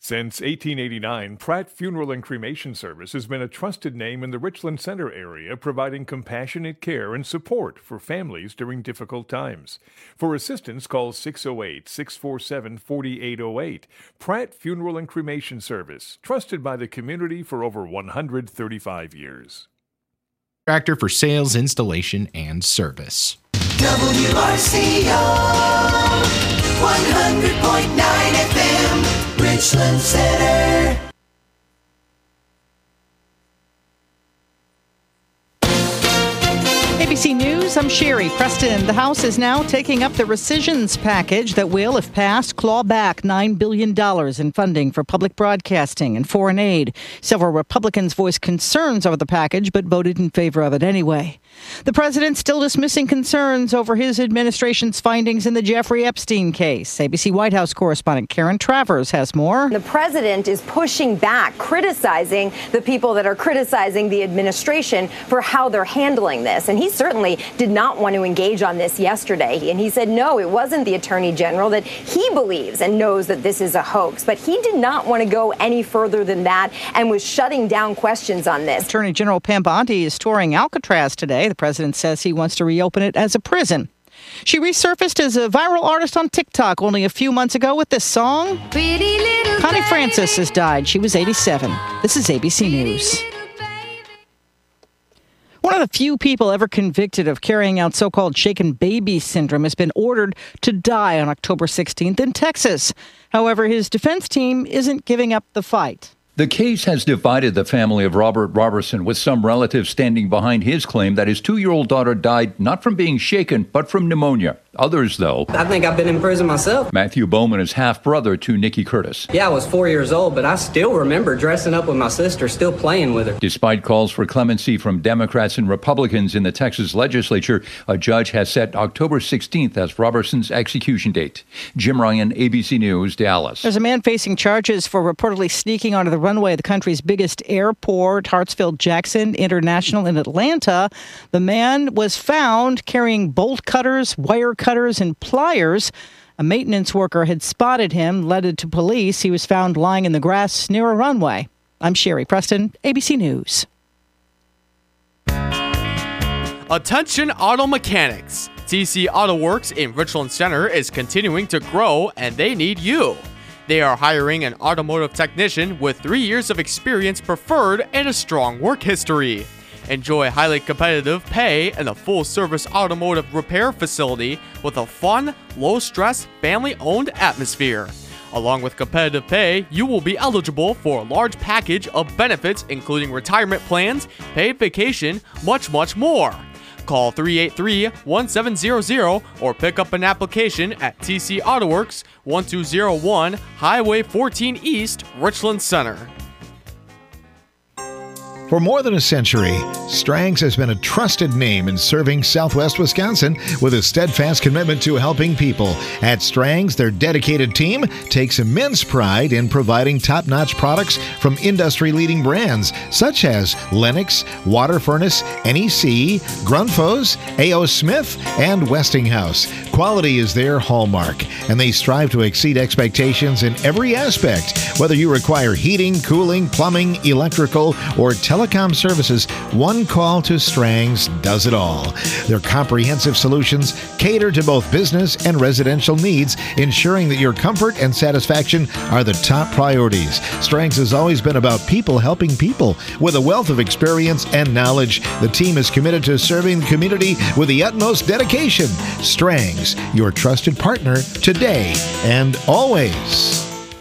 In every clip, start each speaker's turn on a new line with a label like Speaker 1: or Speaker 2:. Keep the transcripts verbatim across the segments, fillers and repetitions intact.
Speaker 1: Since eighteen eighty-nine, Pratt Funeral and Cremation Service has been a trusted name in the Richland Center area, providing compassionate care and support for families during difficult times. For assistance, call six oh eight, six four seven, four eight oh eight. Pratt Funeral and Cremation Service, trusted by the community for over one hundred thirty-five years.
Speaker 2: Contractor for sales, installation, and service.
Speaker 3: W R C O one hundred point nine F M, Richland Center.
Speaker 4: A B C News, I'm Sherry Preston. The House is now taking up the rescissions package that will, if passed, claw back nine billion dollars in funding for public broadcasting and foreign aid. Several Republicans voiced concerns over the package, but voted in favor of it anyway. The president still dismissing concerns over his administration's findings in the Jeffrey Epstein case. A B C White House correspondent Karen Travers has more.
Speaker 5: The president is pushing back, criticizing the people that are criticizing the administration for how they're handling this. And he certainly did not want to engage on this yesterday. And he said, no, it wasn't the attorney general, that he believes and knows that this is a hoax. But he did not want to go any further than that and was shutting down questions on this.
Speaker 4: Attorney General Pam Bondi is touring Alcatraz today. The president says he wants to reopen it as a prison. She resurfaced as a viral artist on TikTok only a few months ago with this song. Connie Francis has died. She was eighty-seven. This is A B C News. One of the few people ever convicted of carrying out so-called shaken baby syndrome has been ordered to die on October sixteenth in Texas. However, his defense team isn't giving up the fight.
Speaker 6: The case has divided the family of Robert Robertson, with some relatives standing behind his claim that his two-year-old daughter died not from being shaken, but from pneumonia. Others, though.
Speaker 7: I think I've been in prison myself.
Speaker 6: Matthew Bowman is half-brother to Nikki Curtis.
Speaker 7: Yeah, I was four years old, but I still remember dressing up with my sister, still playing with her.
Speaker 6: Despite calls for clemency from Democrats and Republicans in the Texas legislature, a judge has set October sixteenth as Robertson's execution date. Jim Ryan, A B C News, Dallas.
Speaker 4: There's a man facing charges for reportedly sneaking onto the runway of the country's biggest airport, Hartsfield-Jackson International in Atlanta. The man was found carrying bolt cutters, wire cutters, and pliers. A maintenance worker had spotted him, led it to police. He was found lying in the grass near a runway. I'm Sherry Preston, A B C News.
Speaker 8: Attention auto mechanics. T C Auto Works in Richland Center is continuing to grow, and they need you. They are hiring an automotive technician with three years of experience preferred and a strong work history. Enjoy highly competitive pay and a full-service automotive repair facility with a fun, low-stress, family-owned atmosphere. Along with competitive pay, you will be eligible for a large package of benefits including retirement plans, paid vacation, much, much more. Call three eight three, one seven zero zero or pick up an application at T C Auto Works, one two zero one Highway fourteen East, Richland Center.
Speaker 9: For more than a century, Strang's has been a trusted name in serving Southwest Wisconsin with a steadfast commitment to helping people. At Strang's, their dedicated team takes immense pride in providing top-notch products from industry-leading brands such as Lennox, Water Furnace, N E C, Grundfos, A O. Smith, and Westinghouse. Quality is their hallmark, and they strive to exceed expectations in every aspect. Whether you require heating, cooling, plumbing, electrical, or telecom services, one call to Strang's does it all. Their comprehensive solutions cater to both business and residential needs, ensuring that your comfort and satisfaction are the top priorities. Strang's has always been about people helping people. With a wealth of experience and knowledge, the team is committed to serving the community with the utmost dedication. Strang's, your trusted partner today and always.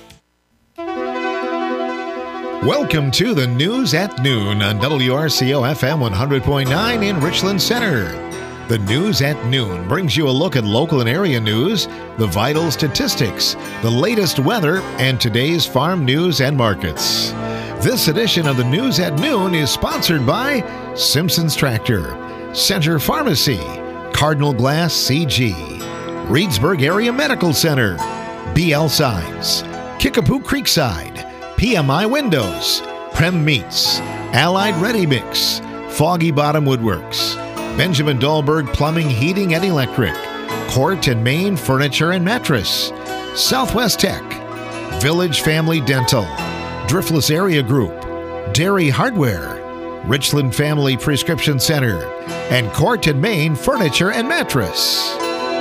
Speaker 9: Welcome to the News at Noon on W R C O F M one hundred point nine in Richland Center. The News at Noon brings you a look at local and area news, the vital statistics, the latest weather, and today's farm news and markets. This edition of the News at Noon is sponsored by Simpson's Tractor, Center Pharmacy, Cardinal Glass C G, Reedsburg Area Medical Center, B L Signs, Kickapoo Creekside, P M I Windows, Prem Meats, Allied Ready Mix, Foggy Bottom Woodworks, Benjamin Dahlberg Plumbing, Heating, and Electric, Court and Main Furniture and Mattress, Southwest Tech, Village Family Dental, Driftless Area Group, Dairy Hardware, Richland Family Prescription Center, and Court and Main Furniture and Mattress.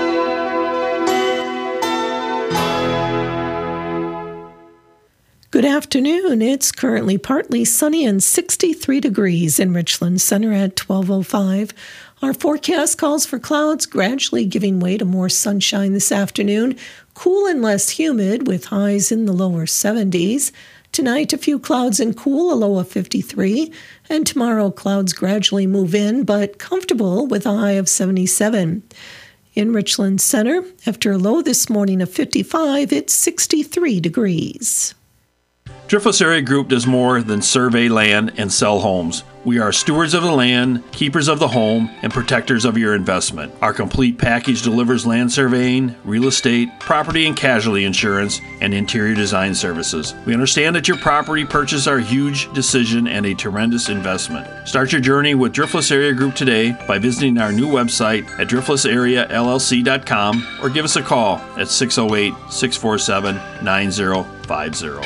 Speaker 10: Good afternoon. It's currently partly sunny and sixty-three degrees in Richland Center at twelve oh five. Our forecast calls for clouds gradually giving way to more sunshine this afternoon, cool and less humid with highs in the lower seventies. Tonight, a few clouds and cool, a low of fifty-three. And tomorrow, clouds gradually move in, but comfortable with a high of seventy-seven. In Richland Center, after a low this morning of fifty-five, it's sixty-three degrees.
Speaker 11: Driftless Area Group does more than survey land and sell homes. We are stewards of the land, keepers of the home, and protectors of your investment. Our complete package delivers land surveying, real estate, property and casualty insurance, and interior design services. We understand that your property purchase are a huge decision and a tremendous investment. Start your journey with Driftless Area Group today by visiting our new website at driftless area l l c dot com or give us a call at six oh eight, six four seven, nine oh five oh.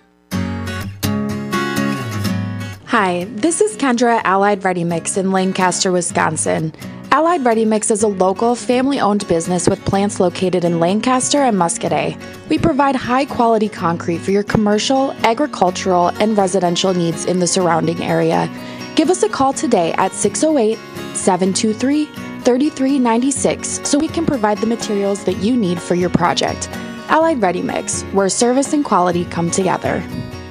Speaker 12: Hi, this is Kendra at Allied Ready Mix in Lancaster, Wisconsin. Allied Ready Mix is a local, family-owned business with plants located in Lancaster and Muscadet. We provide high-quality concrete for your commercial, agricultural, and residential needs in the surrounding area. Give us a call today at six oh eight, seven two three, three three nine six so we can provide the materials that you need for your project. Allied Ready Mix, where service and quality come together.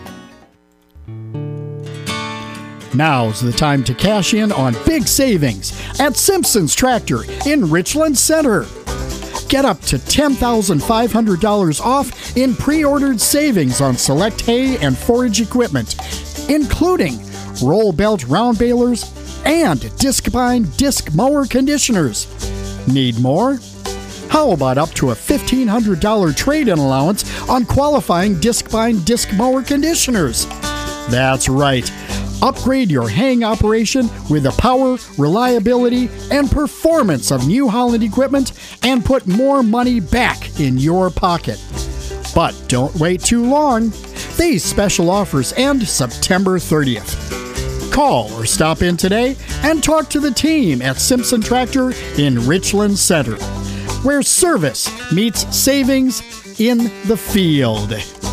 Speaker 13: Now's the time to cash in on big savings at Simpson's Tractor in Richland Center. Get up to ten thousand five hundred dollars off in pre-ordered savings on select hay and forage equipment, including roll belt round balers and disc-bind disc mower conditioners. Need more? How about up to a fifteen hundred dollars trade-in allowance on qualifying disc-bind disc mower conditioners? That's right. Upgrade your haying operation with the power, reliability, and performance of New Holland equipment and put more money back in your pocket. But don't wait too long. These special offers end September thirtieth. Call or stop in today and talk to the team at Simpson Tractor in Richland Center, where service meets savings in the field.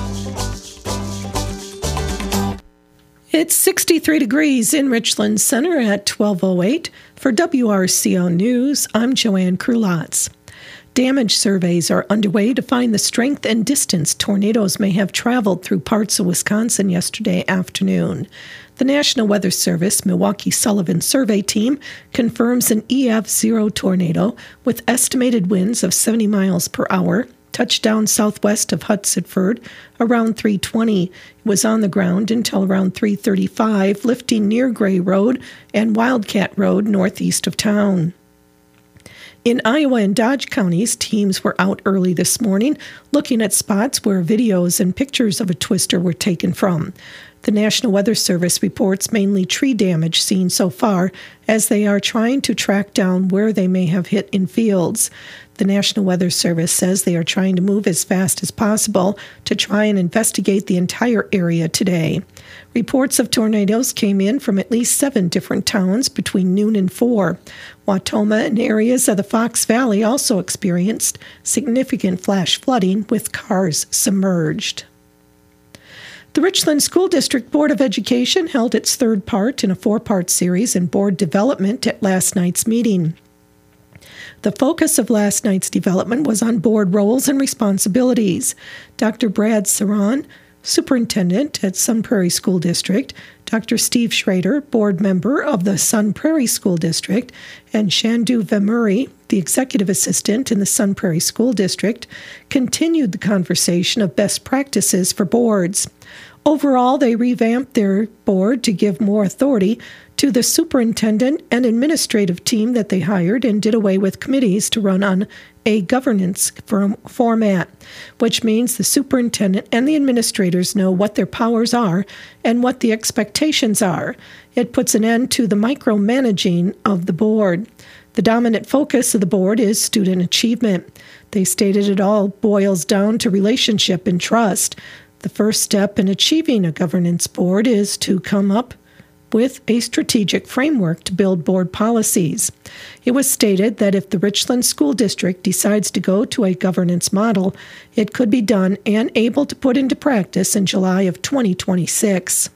Speaker 10: It's sixty-three degrees in Richland Center at twelve oh eight. For W R C O News, I'm Joanne Krulotz. Damage surveys are underway to find the strength and distance tornadoes may have traveled through parts of Wisconsin yesterday afternoon. The National Weather Service Milwaukee Sullivan Survey Team confirms an E F zero tornado with estimated winds of seventy miles per hour touched down southwest of Hudsonford around three twenty. It was on the ground until around three thirty-five, lifting near Gray Road and Wildcat Road northeast of town. In Iowa and Dodge counties, teams were out early this morning looking at spots where videos and pictures of a twister were taken from. The National Weather Service reports mainly tree damage seen so far as they are trying to track down where they may have hit in fields. The National Weather Service says they are trying to move as fast as possible to try and investigate the entire area today. Reports of tornadoes came in from at least seven different towns between noon and four. Wautoma and areas of the Fox Valley also experienced significant flash flooding with cars submerged. The Richland School District Board of Education held its third part in a four-part series in board development at last night's meeting. The focus of last night's development was on board roles and responsibilities. Doctor Brad Saran, Superintendent at Sun Prairie School District, Doctor Steve Schrader, Board Member of the Sun Prairie School District, and Shandu Vemuri, the Executive Assistant in the Sun Prairie School District, continued the conversation of best practices for boards. Overall, they revamped their board to give more authority to the superintendent and administrative team that they hired and did away with committees to run on a governance format, which means the superintendent and the administrators know what their powers are and what the expectations are. It puts an end to the micromanaging of the board. The dominant focus of the board is student achievement. They stated it all boils down to relationship and trust. The first step in achieving a governance board is to come up with a strategic framework to build board policies. It was stated that if the Richland School District decides to go to a governance model, it could be done and able to put into practice in July of twenty twenty-six.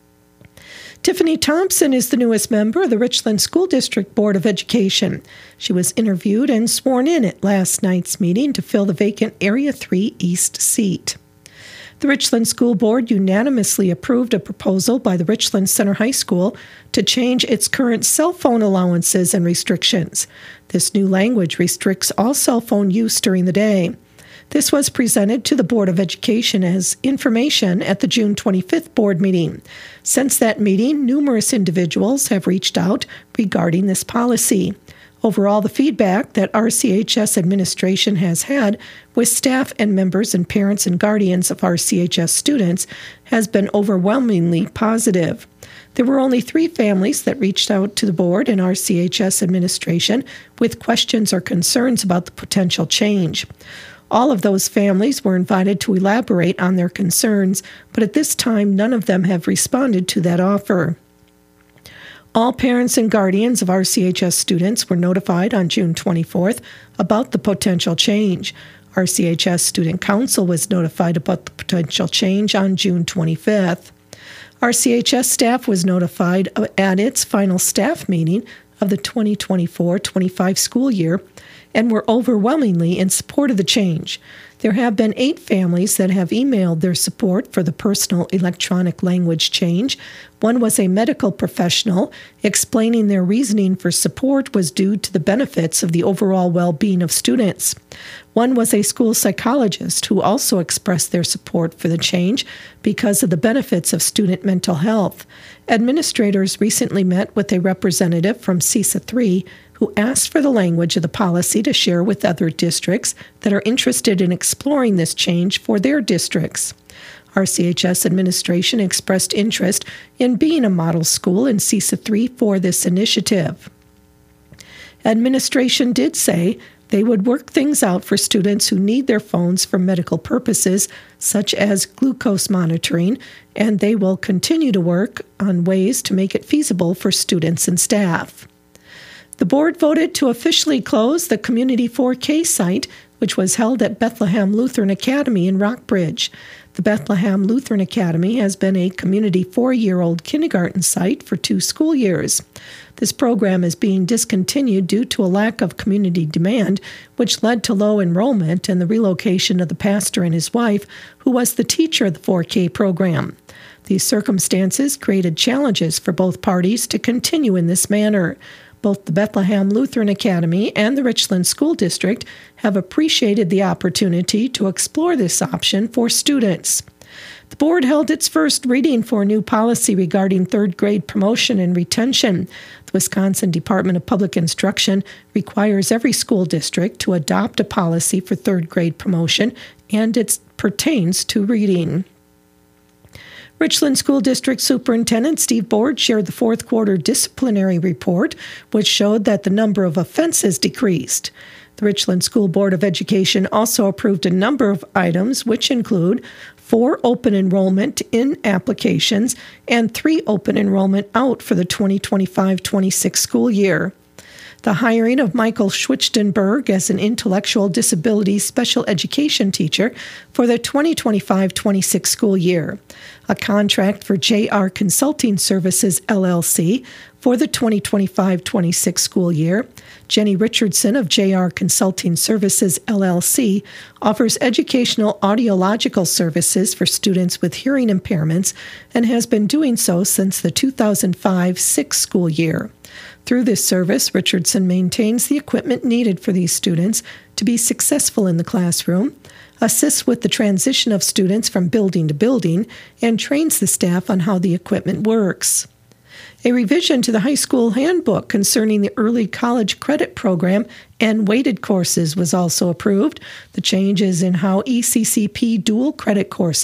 Speaker 10: Tiffany Thompson is the newest member of the Richland School District Board of Education. She was interviewed and sworn in at last night's meeting to fill the vacant Area three East seat. The Richland School Board unanimously approved a proposal by the Richland Center High School to change its current cell phone allowances and restrictions. This new language restricts all cell phone use during the day. This was presented to the Board of Education as information at the June twenty-fifth board meeting. Since that meeting, numerous individuals have reached out regarding this policy. Overall, the feedback that R C H S administration has had with staff and members and parents and guardians of R C H S students has been overwhelmingly positive. There were only three families that reached out to the board and R C H S administration with questions or concerns about the potential change. All of those families were invited to elaborate on their concerns, but at this time, none of them have responded to that offer. All parents and guardians of R C H S students were notified on June twenty-fourth about the potential change. R C H S Student Council was notified about the potential change on June twenty-fifth. R C H S staff was notified at its final staff meeting of the twenty twenty-four twenty-five school year and were overwhelmingly in support of the change. There have been eight families that have emailed their support for the personal electronic language change. One was a medical professional explaining their reasoning for support was due to the benefits of the overall well-being of students. One was a school psychologist who also expressed their support for the change because of the benefits of student mental health. Administrators recently met with a representative from C I S A three who asked for the language of the policy to share with other districts that are interested in exploring this change for their districts. R C H S administration expressed interest in being a model school in C I S A three for this initiative. Administration did say they would work things out for students who need their phones for medical purposes, such as glucose monitoring, and they will continue to work on ways to make it feasible for students and staff. The board voted to officially close the Community four K site, which was held at Bethlehem Lutheran Academy in Rockbridge. The Bethlehem Lutheran Academy has been a community four-year-old kindergarten site for two school years. This program is being discontinued due to a lack of community demand, which led to low enrollment and the relocation of the pastor and his wife, who was the teacher of the four K program. These circumstances created challenges for both parties to continue in this manner. Both the Bethlehem Lutheran Academy and the Richland School District have appreciated the opportunity to explore this option for students. The board held its first reading for a new policy regarding third grade promotion and retention. The Wisconsin Department of Public Instruction requires every school district to adopt a policy for third grade promotion, and it pertains to reading. Richland School District Superintendent Steve Board shared the fourth quarter disciplinary report, which showed that the number of offenses decreased. The Richland School Board of Education also approved a number of items, which include four open enrollment in applications and three open enrollment out for the twenty twenty-five twenty-six school year. The hiring of Michael Schwichtenberg as an intellectual disability special education teacher for the twenty twenty-five twenty-six school year. A contract for J R Consulting Services, L L C, for the twenty twenty-five twenty-six school year. Jenny Richardson of J R Consulting Services, L L C, offers educational audiological services for students with hearing impairments and has been doing so since the two thousand five six school year. Through this service, Richardson maintains the equipment needed for these students to be successful in the classroom, assists with the transition of students from building to building, and trains the staff on how the equipment works. A revision to the high school handbook concerning the early college credit program and weighted courses was also approved. The changes in how E C C P dual credit courses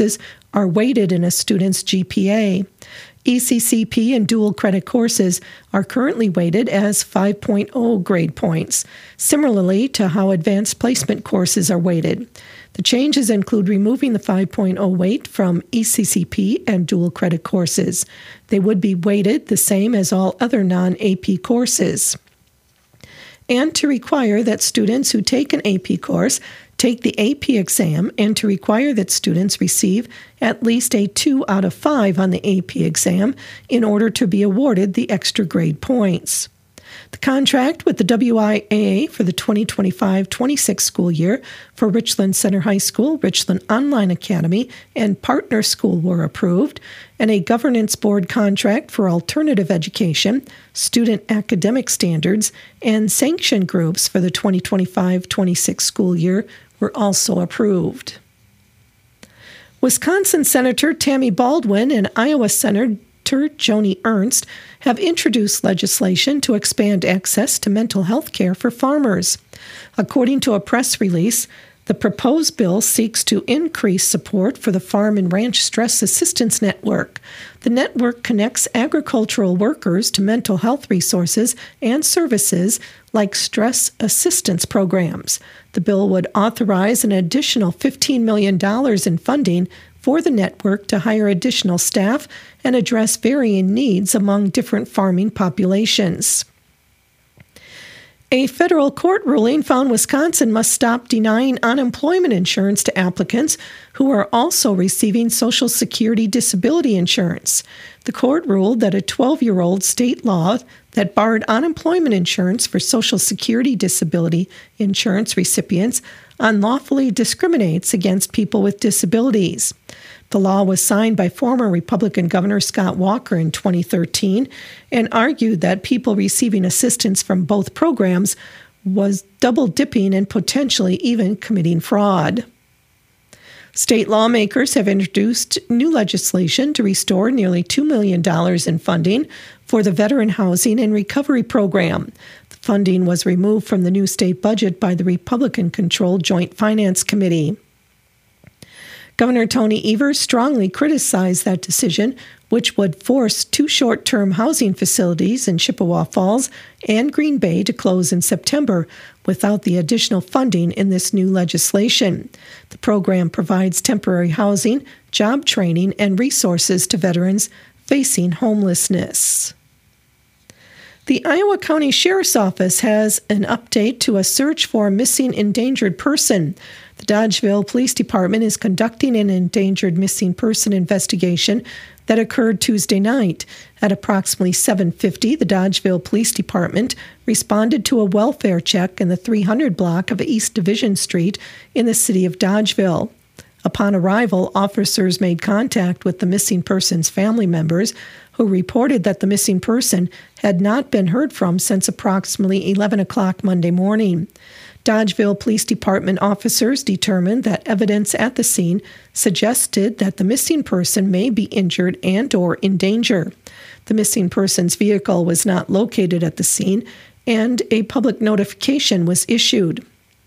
Speaker 10: are weighted in a student's G P A. E C C P and dual credit courses are currently weighted as five point oh grade points, similarly to how advanced placement courses are weighted. The changes include removing the five point oh weight from E C C P and dual credit courses. They would be weighted the same as all other non-A P courses. And to require that students who take an A P course take the A P exam, and to require that students receive at least a two out of five on the A P exam in order to be awarded the extra grade points. The contract with the W I A A for the twenty twenty-five twenty-six school year for Richland Center High School, Richland Online Academy, and Partner School were approved, and a governance board contract for alternative education, student academic standards, and sanction groups for the twenty twenty-five twenty-six school year were also approved. Wisconsin Senator Tammy Baldwin and Iowa Senator Joni Ernst have introduced legislation to expand access to mental health care for farmers. According to a press release, the proposed bill seeks to increase support for the Farm and Ranch Stress Assistance Network. The network connects agricultural workers to mental health resources and services like stress assistance programs. The bill would authorize an additional fifteen million dollars in funding for the network to hire additional staff and address varying needs among different farming populations. A federal court ruling found Wisconsin must stop denying unemployment insurance to applicants who are also receiving Social Security disability insurance. The court ruled that a twelve-year-old state law that barred unemployment insurance for Social Security disability insurance recipients unlawfully discriminates against people with disabilities. The law was signed by former Republican Governor Scott Walker in twenty thirteen and argued that people receiving assistance from both programs was double-dipping and potentially even committing fraud. State lawmakers have introduced new legislation to restore nearly two million dollars in funding for the Veteran Housing and Recovery Program. The funding was removed from the new state budget by the Republican-controlled Joint Finance Committee. Governor Tony Evers strongly criticized that decision, which would force two short-term housing facilities in Chippewa Falls and Green Bay to close in September without the additional funding in this new legislation. The program provides temporary housing, job training, and resources to veterans facing homelessness. The Iowa County Sheriff's Office has an update to a search for a missing endangered person. The Dodgeville Police Department is conducting an endangered missing person investigation that occurred Tuesday night. At approximately seven fifty, the Dodgeville Police Department responded to a welfare check in the three hundred block of East Division Street in the city of Dodgeville. Upon arrival, officers made contact with the missing person's family members, who reported that the missing person had not been heard from since approximately eleven o'clock Monday morning. Dodgeville Police Department officers determined that evidence at the scene suggested that the missing person may be injured and or in danger. The missing person's vehicle was not located at the scene, and a public notification was issued.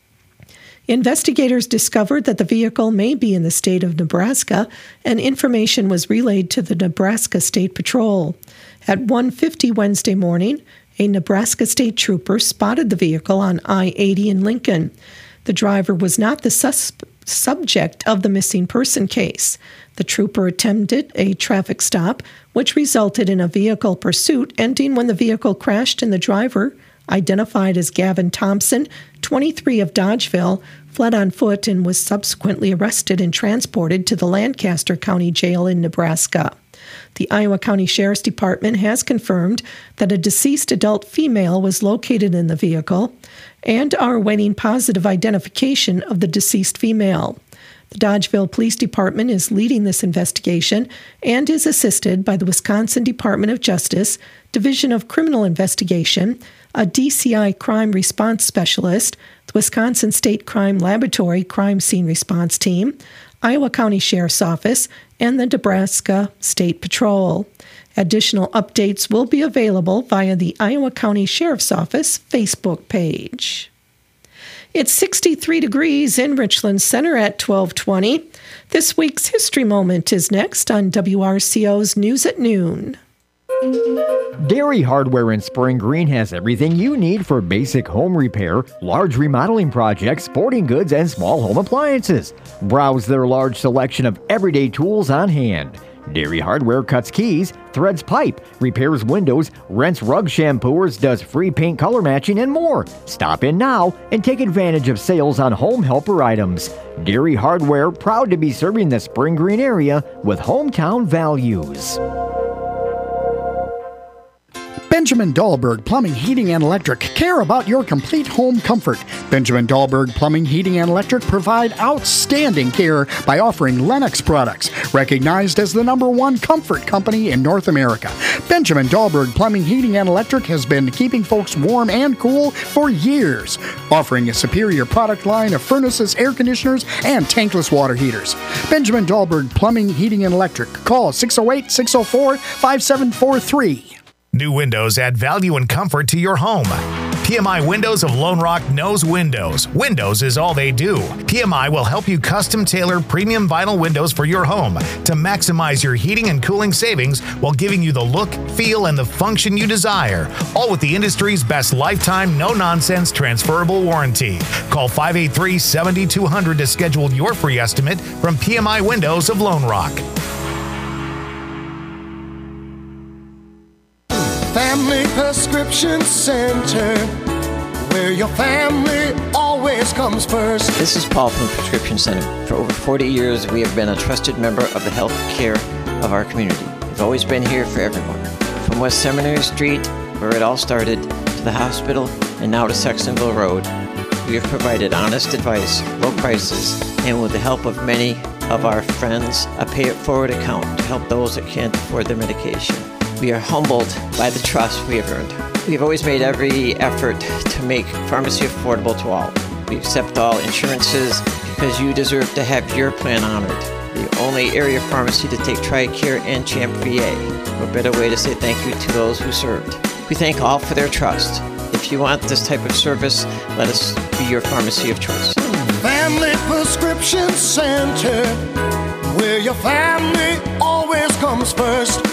Speaker 10: Investigators discovered that the vehicle may be in the state of Nebraska, and information was relayed to the Nebraska State Patrol. At one fifty Wednesday morning, a Nebraska State Trooper spotted the vehicle on I eighty in Lincoln. The driver was not the sus- subject of the missing person case. The trooper attempted a traffic stop, which resulted in a vehicle pursuit, ending when the vehicle crashed and the driver, identified as Gavin Thompson, twenty-three of Dodgeville, fled on foot and was subsequently arrested and transported to the Lancaster County Jail in Nebraska. The Iowa County Sheriff's Department has confirmed that a deceased adult female was located in the vehicle and are awaiting positive identification of the deceased female. The Dodgeville Police Department is leading this investigation and is assisted by the Wisconsin Department of Justice, Division of Criminal Investigation, a D C I crime response specialist, the Wisconsin State Crime Laboratory Crime Scene Response Team, Iowa County Sheriff's Office, and the Nebraska State Patrol. Additional updates will be available via the Iowa County Sheriff's Office Facebook page. It's sixty-three degrees in Richland Center at twelve twenty. This week's History Moment is next on W R C O's News at Noon.
Speaker 14: Dairy Hardware in Spring Green has everything you need for basic home repair, large remodeling projects, sporting goods, and small home appliances. Browse their large selection of everyday tools on hand. Dairy Hardware cuts keys, threads pipe, repairs windows, rents rug shampooers, does free paint color matching, and more. Stop in now and take advantage of sales on home helper items. Dairy Hardware, proud to be serving the Spring Green area with hometown values.
Speaker 13: Benjamin Dahlberg Plumbing, Heating, and Electric care about your complete home comfort. Benjamin Dahlberg Plumbing, Heating, and Electric provide outstanding care by offering Lennox products, recognized as the number one comfort company in North America. Benjamin Dahlberg Plumbing, Heating, and Electric has been keeping folks warm and cool for years, offering a superior product line of furnaces, air conditioners, and tankless water heaters. Benjamin Dahlberg Plumbing, Heating, and Electric. Call six oh eight, six oh four, five seven four three.
Speaker 15: New windows add value and comfort to your home. P M I Windows of Lone Rock knows windows. Windows is all they do. P M I will help you custom tailor premium vinyl windows for your home to maximize your heating and cooling savings while giving you the look, feel, and the function you desire. All with the industry's best lifetime, no-nonsense transferable warranty. Call five eight three, seven two zero zero to schedule your free estimate from P M I Windows of Lone Rock.
Speaker 16: Family Prescription Center, where your family always comes first.
Speaker 17: This is Paul from Prescription Center. For over forty years, we have been a trusted member of the health care of our community. We've always been here for everyone. From West Seminary Street, where it all started, to the hospital, and now to Sextonville Road, we have provided honest advice, low prices, and with the help of many of our friends, a pay-it-forward account to help those that can't afford their medication. We are humbled by the trust we have earned. We have always made every effort to make pharmacy affordable to all. We accept all insurances because you deserve to have your plan honored. The only area pharmacy to take TRICARE and CHAMP V A. What better way to say thank you to those who served. We thank all for their trust. If you want this type of service, let us be your pharmacy of choice.
Speaker 16: Family Prescription Center, where your family always comes first.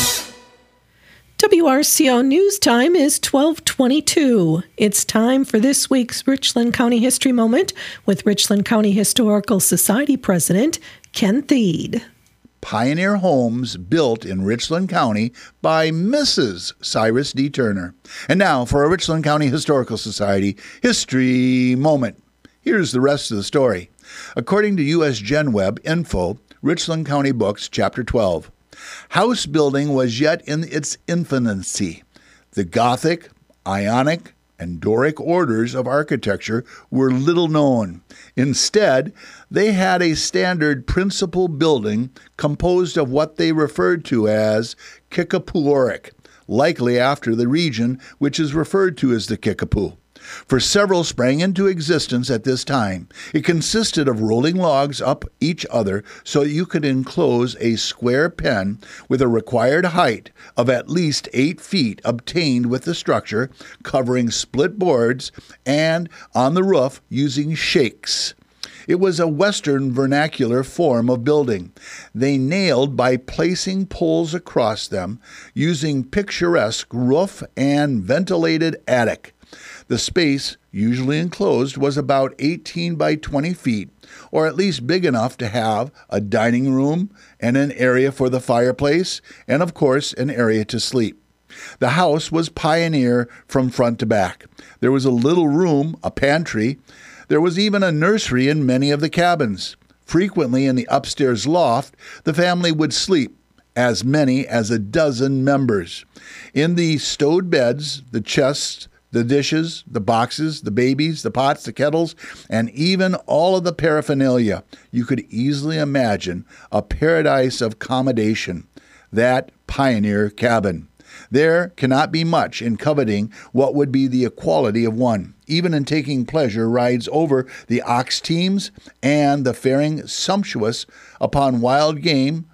Speaker 10: W R C O News Time is twelve twenty-two. It's time for this week's Richland County History Moment with Richland County Historical Society President Ken Thiede.
Speaker 18: Pioneer homes built in Richland County by Missus Cyrus D. Turner. And now for a Richland County Historical Society History Moment. Here's the rest of the story. According to U S Gen Web Info, Richland County Books, Chapter twelve. House building was yet in its infancy. The Gothic, Ionic, and Doric orders of architecture were little known. Instead, they had a standard principal building composed of what they referred to as Kickapooric, likely after the region which is referred to as the Kickapoo. For several sprang into existence at this time. It consisted of rolling logs up each other so you could enclose a square pen with a required height of at least eight feet obtained with the structure, covering split boards, and on the roof using shakes. It was a Western vernacular form of building. They nailed by placing poles across them, using picturesque roof and ventilated attic. The space, usually enclosed, was about eighteen by twenty feet, or at least big enough to have a dining room and an area for the fireplace, and of course an area to sleep. The house was pioneer from front to back. There was a little room, a pantry. There was even a nursery in many of the cabins. Frequently in the upstairs loft, the family would sleep, as many as a dozen members. In the stowed beds, the chests, the dishes, the boxes, the babies, the pots, the kettles, and even all of the paraphernalia, you could easily imagine a paradise of accommodation, that pioneer cabin. There cannot be much in coveting what would be the equality of one, even in taking pleasure rides over the ox teams and the faring sumptuous upon wild game,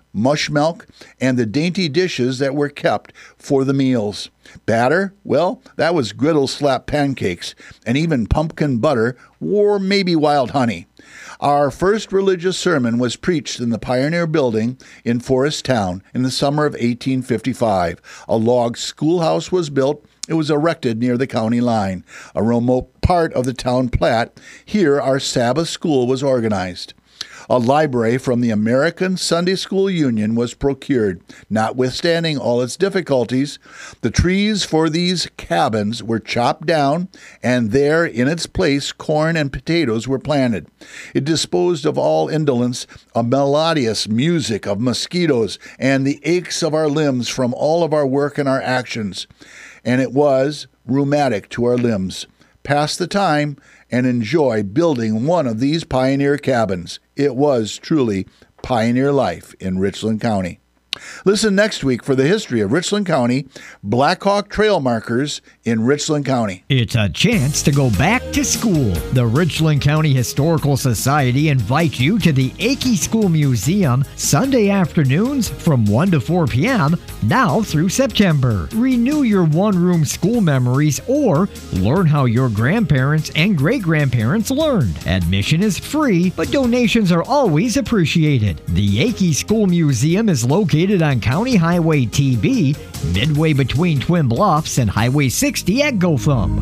Speaker 18: mush milk, and the dainty dishes that were kept for the meals. Batter? Well, that was griddle slap pancakes, and even pumpkin butter or maybe wild honey. Our first religious sermon was preached in the Pioneer Building in Forest Town in the summer of eighteen fifty-five. A log schoolhouse was built. It was erected near the county line, a remote part of the town plat. Here our Sabbath school was organized. A library from the American Sunday School Union was procured. Notwithstanding all its difficulties, the trees for these cabins were chopped down, and there in its place corn and potatoes were planted. It disposed of all indolence, a melodious music of mosquitoes, and the aches of our limbs from all of our work and our actions. And it was rheumatic to our limbs. Pass the time and enjoy building one of these pioneer cabins. It was truly pioneer life in Richland County. Listen next week for the history of Richland County, Blackhawk Trail markers in Richland County.
Speaker 14: It's a chance to go back to school. The Richland County Historical Society invites you to the Akey School Museum Sunday afternoons from one to four p.m. now through September. Renew your one-room school memories or learn how your grandparents and great-grandparents learned. Admission is free, but donations are always appreciated. The Akey School Museum is located on County Highway T B, midway between Twin Bluffs and Highway sixty at Gotham.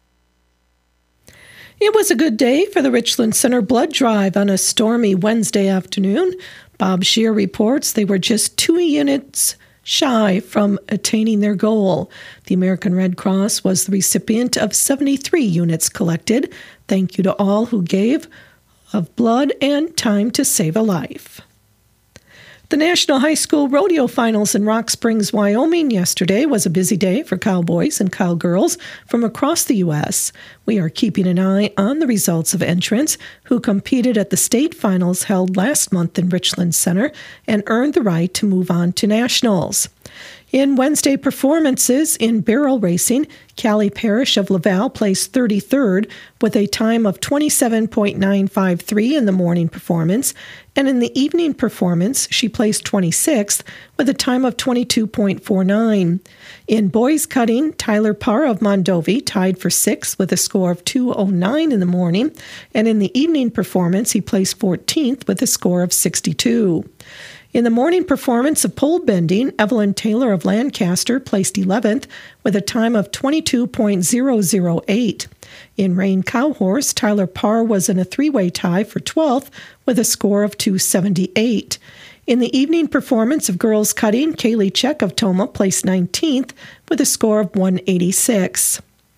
Speaker 10: It was a good day for the Richland Center blood drive on a stormy Wednesday afternoon. Bob Scheer reports they were just two units shy from attaining their goal. The American Red Cross was the recipient of seventy-three units collected. Thank you to all who gave of blood and time to save a life. The National High School Rodeo Finals in Rock Springs, Wyoming yesterday was a busy day for cowboys and cowgirls from across the U S We are keeping an eye on the results of entrants who competed at the state finals held last month in Richland Center and earned the right to move on to nationals. In Wednesday performances in barrel racing, Callie Parrish of Laval placed thirty-third with a time of twenty-seven point nine five three in the morning performance, and in the evening performance, she placed twenty-sixth with a time of twenty-two point four nine. In boys cutting, Tyler Parr of Mondovi tied for sixth with a score of two oh nine in the morning, and in the evening performance, he placed fourteenth with a score of sixty-two. In the morning performance of pole bending, Evelyn Taylor of Lancaster placed eleventh with a time of twenty-two point zero zero eight. In rein cow horse, Tyler Parr was in a three-way tie for twelfth with a score of two seventy-eight. In the evening performance of girls cutting, Kaylee Check of Toma placed nineteenth with a score of one eighty-six.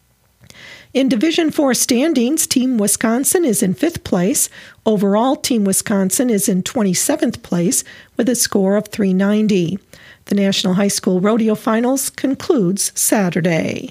Speaker 10: In Division four standings, Team Wisconsin is in fifth place. Overall, Team Wisconsin is in twenty-seventh place with a score of three ninety. The National High School Rodeo Finals concludes Saturday.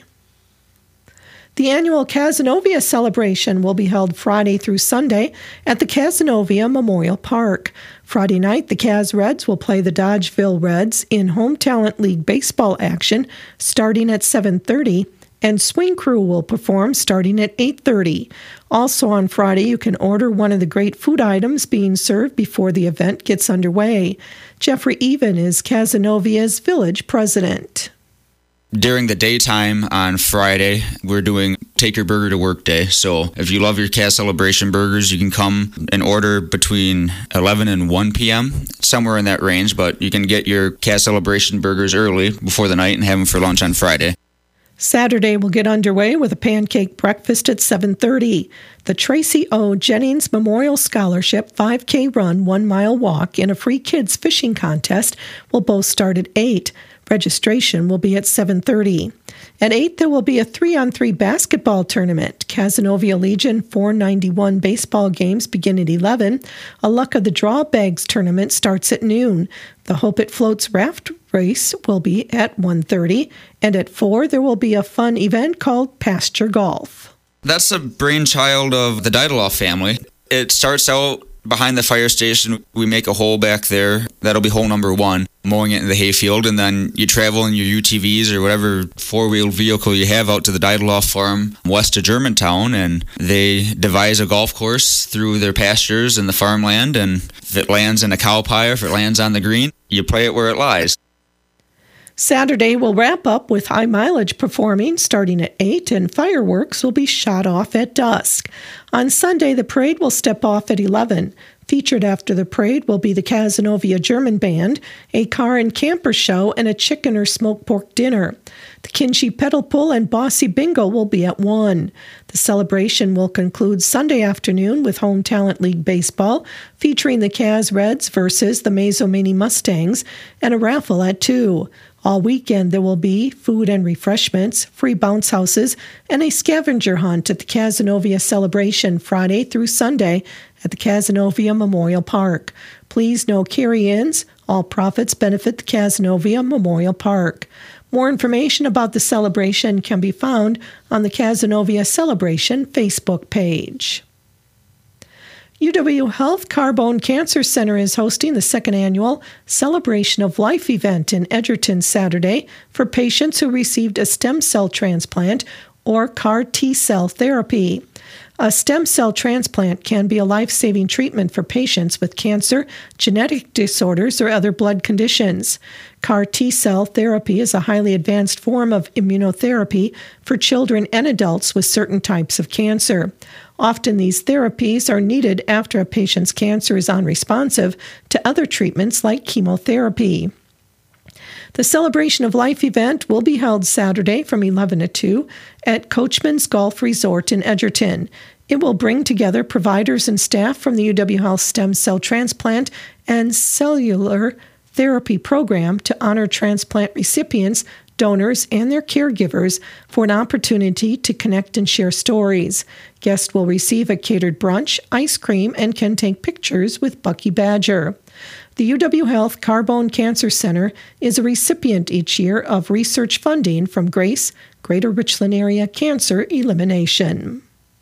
Speaker 10: The annual Cazenovia celebration will be held Friday through Sunday at the Cazenovia Memorial Park. Friday night, the Caz Reds will play the Dodgeville Reds in Home Talent League baseball action starting at seven thirty. And Swing Crew will perform starting at eight thirty. Also on Friday, you can order one of the great food items being served before the event gets underway. Jeffrey Even is Cazenovia's village president.
Speaker 19: During the daytime on Friday, we're doing Take Your Burger to Work Day. So if you love your Caz Celebration burgers, you can come and order between eleven and one p.m., somewhere in that range. But you can get your Caz Celebration burgers early before the night and have them for lunch on Friday.
Speaker 10: Saturday will get underway with a pancake breakfast at seven thirty. The Tracy O. Jennings Memorial Scholarship five K Run one-mile walk and a free kids fishing contest will both start at eight. Registration will be at seven thirty. At eight, there will be a three-on-three basketball tournament. Cazenovia Legion four ninety-one baseball games begin at eleven. A Luck of the Draw Bags tournament starts at noon. The Hope It Floats raft race will be at one thirty. And at four, there will be a fun event called Pasture Golf.
Speaker 19: That's a brainchild of the Didaloff family. It starts out behind the fire station. We make a hole back there. That'll be hole number one, mowing it in the hayfield. And then you travel in your U T Vs or whatever four-wheel vehicle you have out to the Didaloff farm west of Germantown. And they devise a golf course through their pastures and the farmland. And if it lands in a cow pie or if it lands on the green, you play it where it lies.
Speaker 10: Saturday will wrap up with high mileage performing starting at eight, and fireworks will be shot off at dusk. On Sunday, the parade will step off at eleven. Featured after the parade will be the Cazenovia German Band, a car and camper show, and a chicken or smoked pork dinner. The Kinshie Pedal Pull and Bossy Bingo will be at one. The celebration will conclude Sunday afternoon with Home Talent League Baseball, featuring the Caz Reds versus the Mazomanie Mustangs, and a raffle at two. All weekend there will be food and refreshments, free bounce houses, and a scavenger hunt at the Cazenovia Celebration Friday through Sunday at the Cazenovia Memorial Park. Please no carry-ins. All profits benefit the Cazenovia Memorial Park. More information about the celebration can be found on the Cazenovia Celebration Facebook page. U W Health Carbone Cancer Center is hosting the second annual Celebration of Life event in Edgerton Saturday for patients who received a stem cell transplant or C A R T-cell therapy. A stem cell transplant can be a life-saving treatment for patients with cancer, genetic disorders, or other blood conditions. C A R T-cell therapy is a highly advanced form of immunotherapy for children and adults with certain types of cancer. Often these therapies are needed after a patient's cancer is unresponsive to other treatments like chemotherapy. The Celebration of Life event will be held Saturday from eleven to two at Coachman's Golf Resort in Edgerton. It will bring together providers and staff from the U W Health Stem Cell Transplant and Cellular Therapy Program to honor transplant recipients, donors, and their caregivers for an opportunity to connect and share stories. Guests will receive a catered brunch, ice cream, and can take pictures with Bucky Badger. The U W Health Carbone Cancer Center is a recipient each year of research funding from GRACE, Greater Richland Area Cancer Elimination.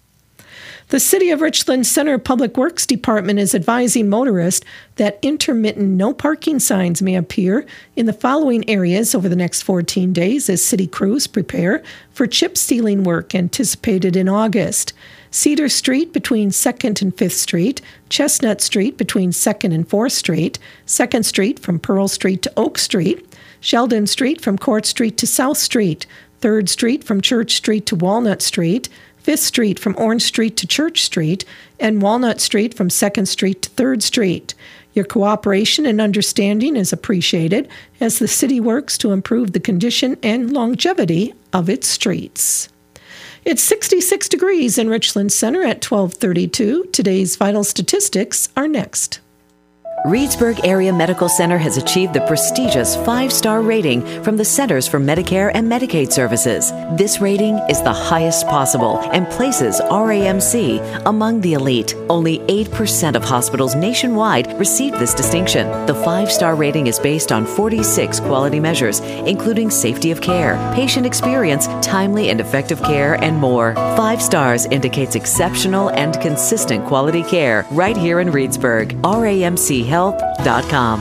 Speaker 10: The City of Richland Center Public Works Department is advising motorists that intermittent no parking signs may appear in the following areas over the next fourteen days as city crews prepare for chip sealing work anticipated in August. Cedar Street between second and fifth Street, Chestnut Street between second and fourth Street, second Street from Pearl Street to Oak Street, Sheldon Street from Court Street to South Street, third Street from Church Street to Walnut Street, fifth Street from Orange Street to Church Street, and Walnut Street from second Street to third Street. Your cooperation and understanding is appreciated as the city works to improve the condition and longevity of its streets. It's sixty-six degrees in Richland Center at twelve thirty-two. Today's vital statistics are next.
Speaker 20: Reedsburg Area Medical Center has achieved the prestigious five-star rating from the Centers for Medicare and Medicaid Services. This rating is the highest possible and places R A M C among the elite. Only eight percent of hospitals nationwide receive this distinction. The five-star rating is based on forty-six quality measures, including safety of care, patient experience, timely and effective care, and more. Five stars indicates exceptional and consistent quality care right here in Reedsburg. R A M C health dot com.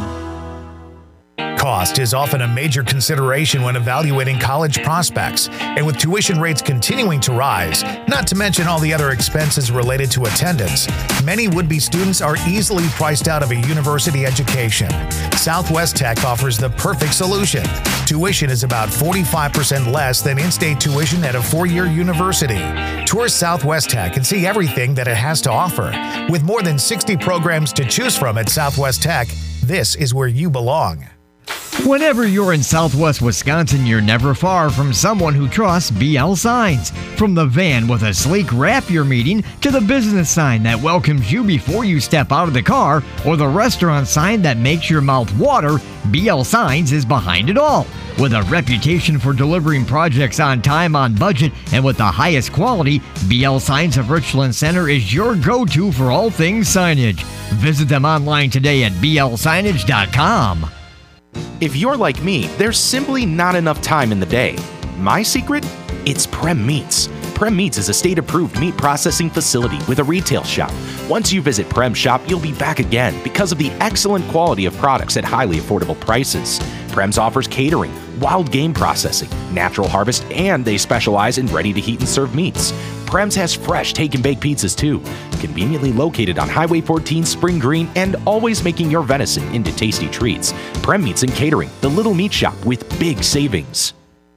Speaker 15: Cost is often a major consideration when evaluating college prospects, and with tuition rates continuing to rise, not to mention all the other expenses related to attendance, many would-be students are easily priced out of a university education. Southwest Tech offers the perfect solution. Tuition is about forty-five percent less than in-state tuition at a four-year university. Tour Southwest Tech and see everything that it has to offer. With more than sixty programs to choose from at Southwest Tech, this is where you belong.
Speaker 14: Whenever you're in Southwest Wisconsin, you're never far from someone who trusts B L Signs. From the van with a sleek wrap you're meeting to the business sign that welcomes you before you step out of the car or the restaurant sign that makes your mouth water, B L Signs is behind it all. With a reputation for delivering projects on time, on budget, and with the highest quality, B L Signs of Richland Center is your go-to for all things signage. Visit them online today at b l signage dot com.
Speaker 21: If you're like me, there's simply not enough time in the day. My secret? It's Prem Meats. Prem Meats is a state-approved meat processing facility with a retail shop. Once you visit Prem Shop, you'll be back again because of the excellent quality of products at highly affordable prices. Prems offers catering, wild game processing, natural harvest, and they specialize in ready-to-heat and serve meats. Prems has fresh take-and-bake pizzas too, conveniently located on Highway fourteen Spring Green and always making your venison into tasty treats. Prem Meats and Catering, the little meat shop with big savings.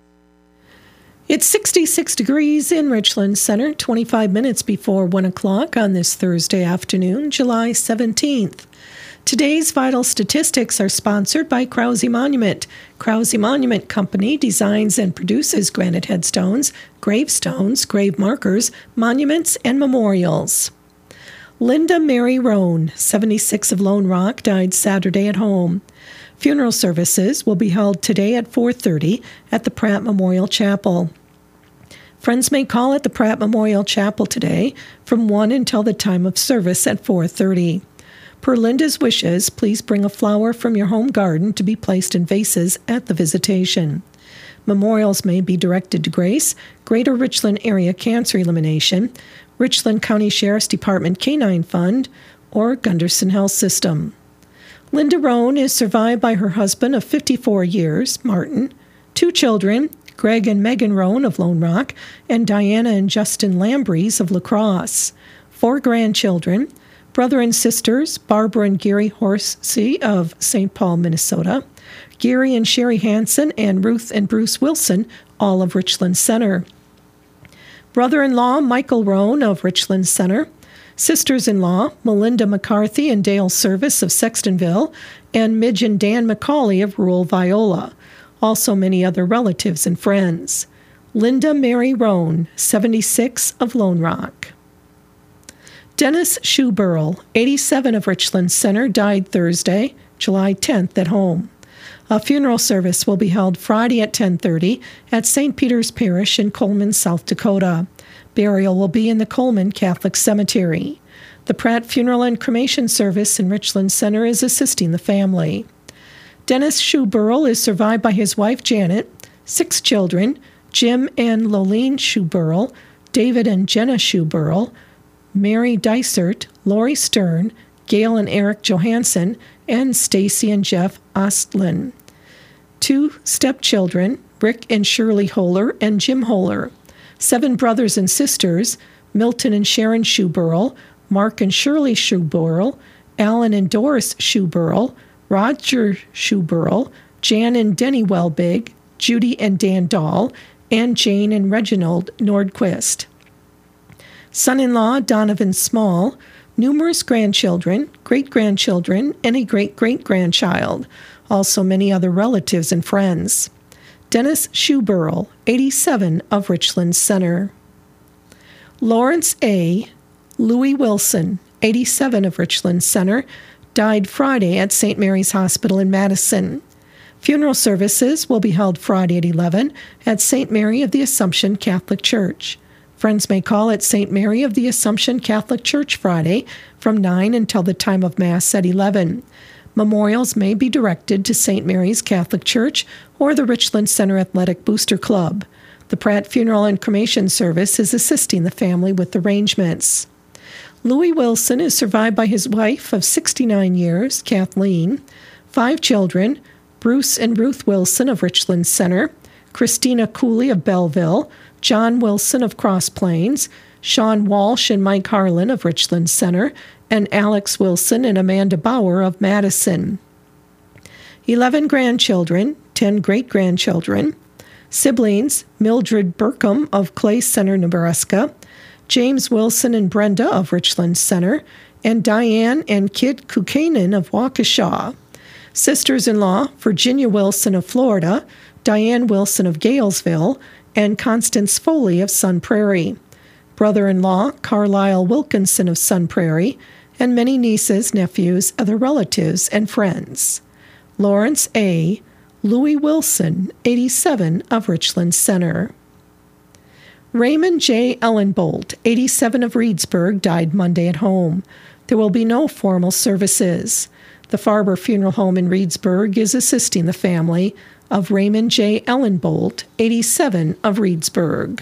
Speaker 10: It's sixty-six degrees in Richland Center, twenty-five minutes before one o'clock on this Thursday afternoon, July seventeenth. Today's vital statistics are sponsored by Krause Monument. Krause Monument Company designs and produces granite headstones, gravestones, grave markers, monuments, and memorials. Linda Mary Roan, seventy-six, of Lone Rock, died Saturday at home. Funeral services will be held today at four thirty at the Pratt Memorial Chapel. Friends may call at the Pratt Memorial Chapel today from one until the time of service at four thirty. Per Linda's wishes, please bring a flower from your home garden to be placed in vases at the visitation. Memorials may be directed to Grace, Greater Richland Area Cancer Elimination, Richland County Sheriff's Department Canine Fund, or Gunderson Health System. Linda Roan is survived by her husband of fifty-four years, Martin, two children, Greg and Megan Roan of Lone Rock, and Diana and Justin Lambries of La Crosse, four grandchildren, brother and sisters, Barbara and Gary Horsey of Saint Paul, Minnesota, Gary and Sherry Hansen, and Ruth and Bruce Wilson, all of Richland Center. Brother-in-law, Michael Roan of Richland Center, sisters-in-law, Melinda McCarthy and Dale Service of Sextonville, and Midge and Dan McCauley of rural Viola. Also many other relatives and friends. Linda Mary Roan, seventy-six, of Lone Rock. Dennis Schuberl, eighty-seven, of Richland Center, died Thursday, July tenth, at home. A funeral service will be held Friday at ten thirty at Saint Peter's Parish in Coleman, South Dakota. Burial will be in the Coleman Catholic Cemetery. The Pratt Funeral and Cremation Service in Richland Center is assisting the family. Dennis Schuberl is survived by his wife Janet, six children, Jim and Loline Schuberl, David and Jenna Schuberl, Mary Dysert, Lori Stern, Gail and Eric Johansson, and Stacy and Jeff Ostlin. Two stepchildren, Rick and Shirley Holler and Jim Holler. Seven brothers and sisters, Milton and Sharon Schuberl, Mark and Shirley Schuberl, Alan and Doris Schuberl, Roger Schuberl, Jan and Denny Welbig, Judy and Dan Dahl, and Jane and Reginald Nordquist. Son-in-law Donovan Small, numerous grandchildren, great-grandchildren, and a great-great-grandchild, also many other relatives and friends. Dennis Schuberl, eighty-seven, of Richland Center. Lawrence A. Louis Wilson, eighty-seven, of Richland Center, died Friday at Saint Mary's Hospital in Madison. Funeral services will be held Friday at eleven at Saint Mary of the Assumption Catholic Church. Friends may call at Saint Mary of the Assumption Catholic Church Friday from nine until the time of Mass at eleven. Memorials may be directed to Saint Mary's Catholic Church or the Richland Center Athletic Booster Club. The Pratt Funeral and Cremation Service is assisting the family with arrangements. Louis Wilson is survived by his wife of sixty-nine years, Kathleen, five children, Bruce and Ruth Wilson of Richland Center, Christina Cooley of Belleville, John Wilson of Cross Plains, Sean Walsh and Mike Harlan of Richland Center, and Alex Wilson and Amanda Bauer of Madison. Eleven grandchildren, ten great-grandchildren, siblings, Mildred Burkham of Clay Center, Nebraska, James Wilson and Brenda of Richland Center, and Diane and Kid Kukanen of Waukesha. Sisters-in-law, Virginia Wilson of Florida, Diane Wilson of Galesville, and Constance Foley of Sun Prairie. Brother-in-law, Carlisle Wilkinson of Sun Prairie, and many nieces, nephews, other relatives, and friends. Lawrence A. Louis Wilson, eighty-seven, of Richland Center. Raymond J. Ellenbolt, eighty-seven, of Reedsburg, died Monday at home. There will be no formal services. The Farber Funeral Home in Reedsburg is assisting the family of Raymond J. Ellenbolt, eighty-seven, of Reedsburg.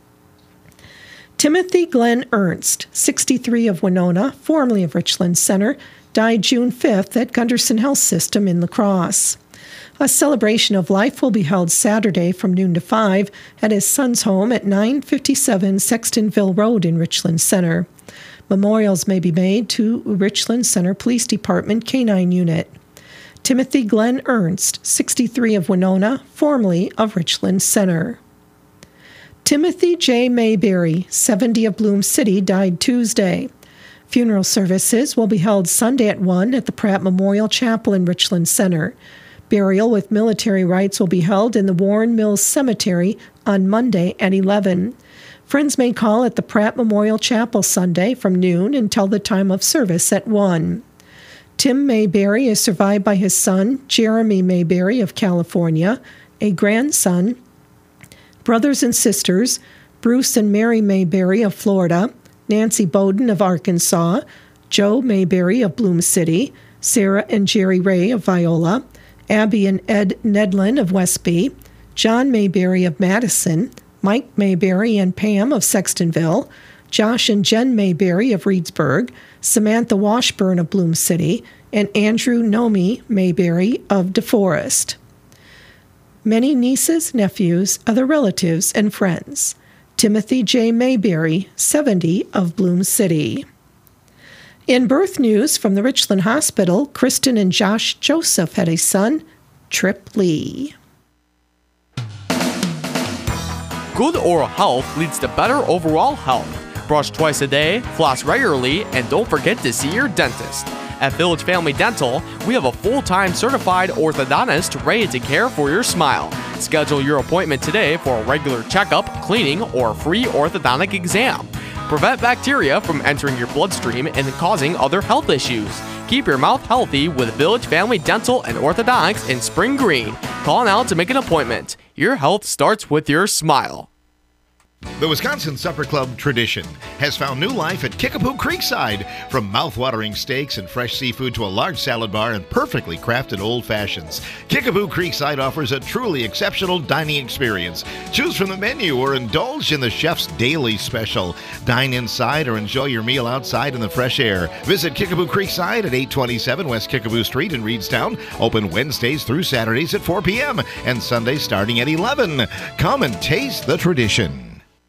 Speaker 10: Timothy Glenn Ernst, sixty-three, of Winona, formerly of Richland Center, died June fifth at Gunderson Health System in La Crosse. A celebration of life will be held Saturday from noon to five at his son's home at nine fifty-seven Sextonville Road in Richland Center. Memorials may be made to Richland Center Police Department K nine Unit. Timothy Glenn Ernst, sixty-three, of Winona, formerly of Richland Center. Timothy J. Mayberry, seventy, of Bloom City, died Tuesday. Funeral services will be held Sunday at one at the Pratt Memorial Chapel in Richland Center. Burial with military rites will be held in the Warren Mills Cemetery on Monday at eleven. Friends may call at the Pratt Memorial Chapel Sunday from noon until the time of service at one. Tim Mayberry is survived by his son, Jeremy Mayberry of California, a grandson, brothers and sisters, Bruce and Mary Mayberry of Florida, Nancy Bowden of Arkansas, Joe Mayberry of Bloom City, Sarah and Jerry Ray of Viola, Abby and Ed Nedlin of Westby, John Mayberry of Madison, Mike Mayberry and Pam of Sextonville, Josh and Jen Mayberry of Reedsburg, Samantha Washburn of Bloom City, and Andrew Nomi Mayberry of DeForest. Many nieces, nephews, other relatives, and friends. Timothy J. Mayberry, seventy, of Bloom City. In birth news from the Richland Hospital, Kristen and Josh Joseph had a son, Trip Lee.
Speaker 8: Good oral health leads to better overall health. Brush twice a day, floss regularly, and don't forget to see your dentist. At Village Family Dental, we have a full-time certified orthodontist ready to care for your smile. Schedule your appointment today for a regular checkup, cleaning, or free orthodontic exam. Prevent bacteria from entering your bloodstream and causing other health issues. Keep your mouth healthy with Village Family Dental and Orthodontics in Spring Green. Call now to make an appointment. Your health starts with your smile.
Speaker 9: The Wisconsin Supper Club tradition has found new life at Kickapoo Creekside. From mouth-watering steaks and fresh seafood to a large salad bar and perfectly crafted old fashions, Kickapoo Creekside offers a truly exceptional dining experience. Choose from the menu or indulge in the chef's daily special. Dine inside or enjoy your meal outside in the fresh air. Visit Kickapoo Creekside at eight twenty-seven West Kickapoo Street in Reedstown. Open Wednesdays through Saturdays at four p.m. and Sundays starting at eleven. Come and taste the tradition.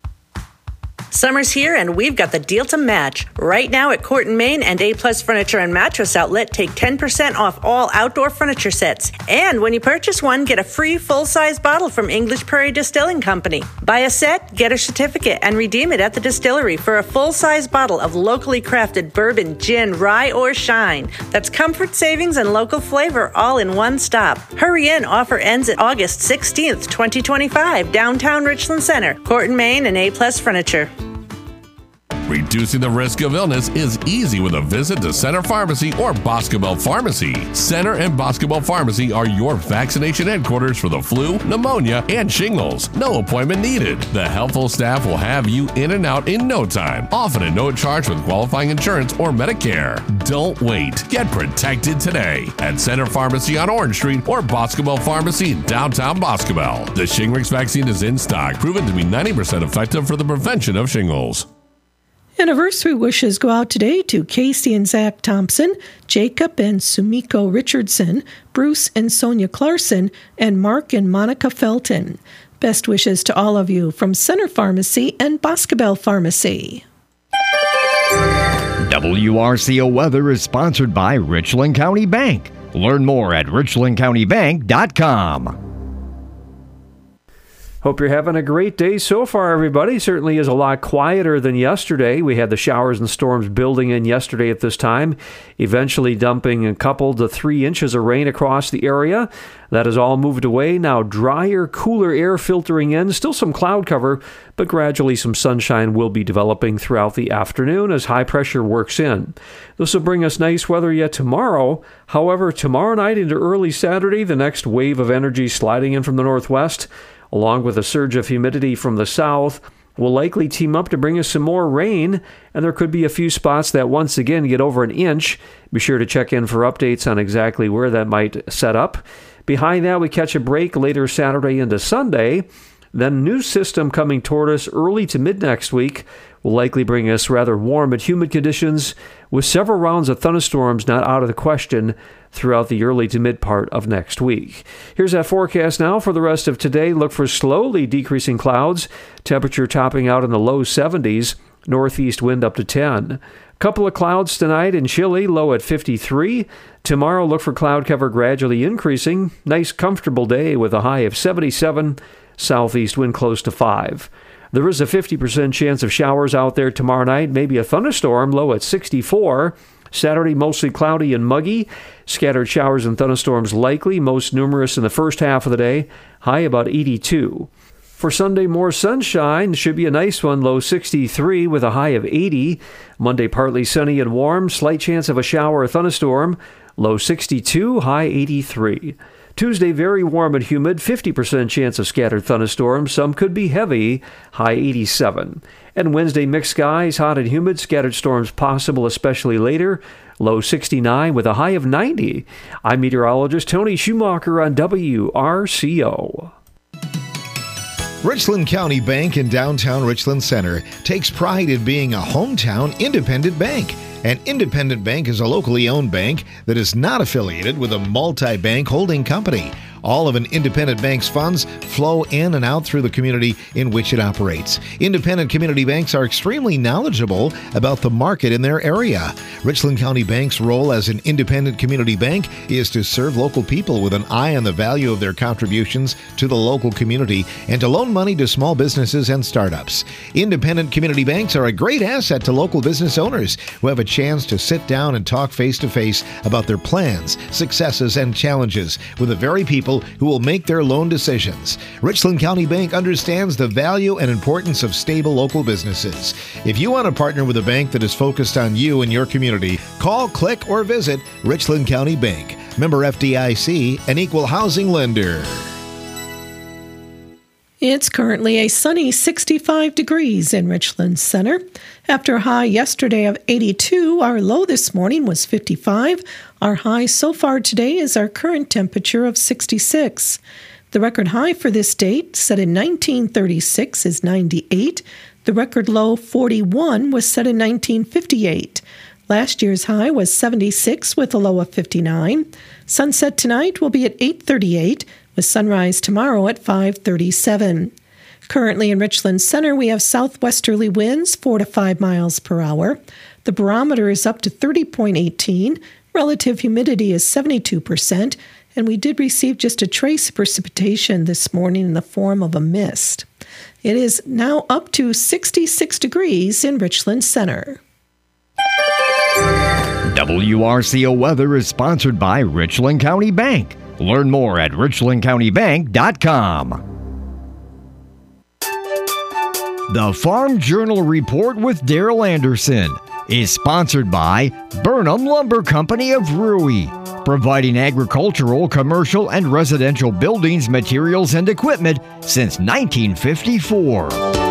Speaker 1: Summer's here and we've got the deal to match. Right now at Court and Main and A-Plus Furniture and Mattress Outlet, take ten percent off all outdoor furniture sets. And when you purchase one, get a free full-size bottle from English Prairie Distilling Company. Buy a set, get a certificate, and redeem it at the distillery for a full-size bottle of locally crafted bourbon, gin, rye, or shine. That's comfort, savings, and local flavor all in one stop. Hurry in. Offer ends at August sixteenth, twenty twenty-five, downtown Richland Center. Court and Main and A-Plus Furniture.
Speaker 22: Reducing the risk of illness is easy with a visit to Center Pharmacy or Boscobel Pharmacy. Center and Boscobel Pharmacy are your vaccination headquarters for the flu, pneumonia, and shingles. No appointment needed. The helpful staff will have you in and out in no time, often at no charge with qualifying insurance or Medicare. Don't wait. Get protected today at Center Pharmacy on Orange Street or Boscobel Pharmacy in downtown Boscobel. The Shingrix vaccine is in stock, proven to be ninety percent effective for the prevention of shingles.
Speaker 10: Anniversary wishes go out today to Casey and Zach Thompson, Jacob and Sumiko Richardson, Bruce and Sonia Clarkson, and Mark and Monica Felton. Best wishes to all of you from Center Pharmacy and Boscobel Pharmacy.
Speaker 14: W R C O Weather is sponsored by Richland County Bank. Learn more at richland county bank dot com.
Speaker 23: Hope you're having a great day so far, everybody. Certainly is a lot quieter than yesterday. We had the showers and storms building in yesterday at this time, eventually dumping a couple to three inches of rain across the area. That has all moved away. Now drier, cooler air filtering in. Still some cloud cover, but gradually some sunshine will be developing throughout the afternoon as high pressure works in. This will bring us nice weather yet tomorrow. However, tomorrow night into early Saturday, the next wave of energy sliding in from the northwest, along with a surge of humidity from the south, will likely team up to bring us some more rain, and there could be a few spots that once again get over an inch. Be sure to check in for updates on exactly where that might set up. Behind that, we catch a break later Saturday into Sunday. Then a new system coming toward us early to mid next week will likely bring us rather warm but humid conditions, with several rounds of thunderstorms not out of the question throughout the early to mid part of next week. Here's that forecast now for the rest of today. Look for slowly decreasing clouds, temperature topping out in the low seventies, northeast wind up to ten. Couple of clouds tonight in Chile, low at fifty-three. Tomorrow, look for cloud cover gradually increasing. Nice, comfortable day with a high of seventy-seven, southeast wind close to five. There is a fifty percent chance of showers out there tomorrow night, maybe a thunderstorm, low at sixty-four. Saturday, mostly cloudy and muggy. Scattered showers and thunderstorms likely, most numerous in the first half of the day, high about eighty-two. For Sunday, more sunshine. Should be a nice one, low sixty-three with a high of eighty. Monday, partly sunny and warm. Slight chance of a shower or thunderstorm. Low sixty-two, high eighty-three. Tuesday, very warm and humid. fifty percent chance of scattered thunderstorms. Some could be heavy. High eighty-seven. And Wednesday, mixed skies, hot and humid. Scattered storms possible, especially later. Low sixty-nine with a high of ninety. I'm meteorologist Tony Schumacher on W R C O.
Speaker 9: Richland County Bank in downtown Richland Center takes pride in being a hometown independent bank. An independent bank is a locally owned bank that is not affiliated with a multi-bank holding company. All of an independent bank's funds flow in and out through the community in which it operates. Independent community banks are extremely knowledgeable about the market in their area. Richland County Bank's role as an independent community bank is to serve local people with an eye on the value of their contributions to the local community and to loan money to small businesses and startups. Independent community banks are a great asset to local business owners who have a chance to sit down and talk face-to-face about their plans, successes, and challenges with the very people who will make their loan decisions. Richland County Bank understands the value and importance of stable local businesses. If you want to partner with a bank that is focused on you and your community, call, click, or visit Richland County Bank. Member F D I C, an equal housing lender.
Speaker 10: It's currently a sunny sixty-five degrees in Richland Center. After a high yesterday of eighty-two, our low this morning was fifty-five. Our high so far today is our current temperature of sixty-six. The record high for this date, set in nineteen thirty-six, is ninety-eight. The record low, forty-one, was set in nineteen fifty-eight. Last year's high was seventy-six with a low of fifty-nine. Sunset tonight will be at eight thirty-eight, with sunrise tomorrow at five thirty-seven. Currently in Richland Center, we have southwesterly winds four to five miles per hour. The barometer is up to thirty point one eight. Relative humidity is seventy-two percent, and we did receive just a trace of precipitation this morning in the form of a mist. It is now up to sixty-six degrees in Richland Center.
Speaker 14: W R C O Weather is sponsored by Richland County Bank. Learn more at richland county bank dot com. The Farm Journal Report with Daryl Anderson is sponsored by Burnham Lumber Company of Rui, providing agricultural, commercial, and residential buildings, materials, and equipment since nineteen fifty-four.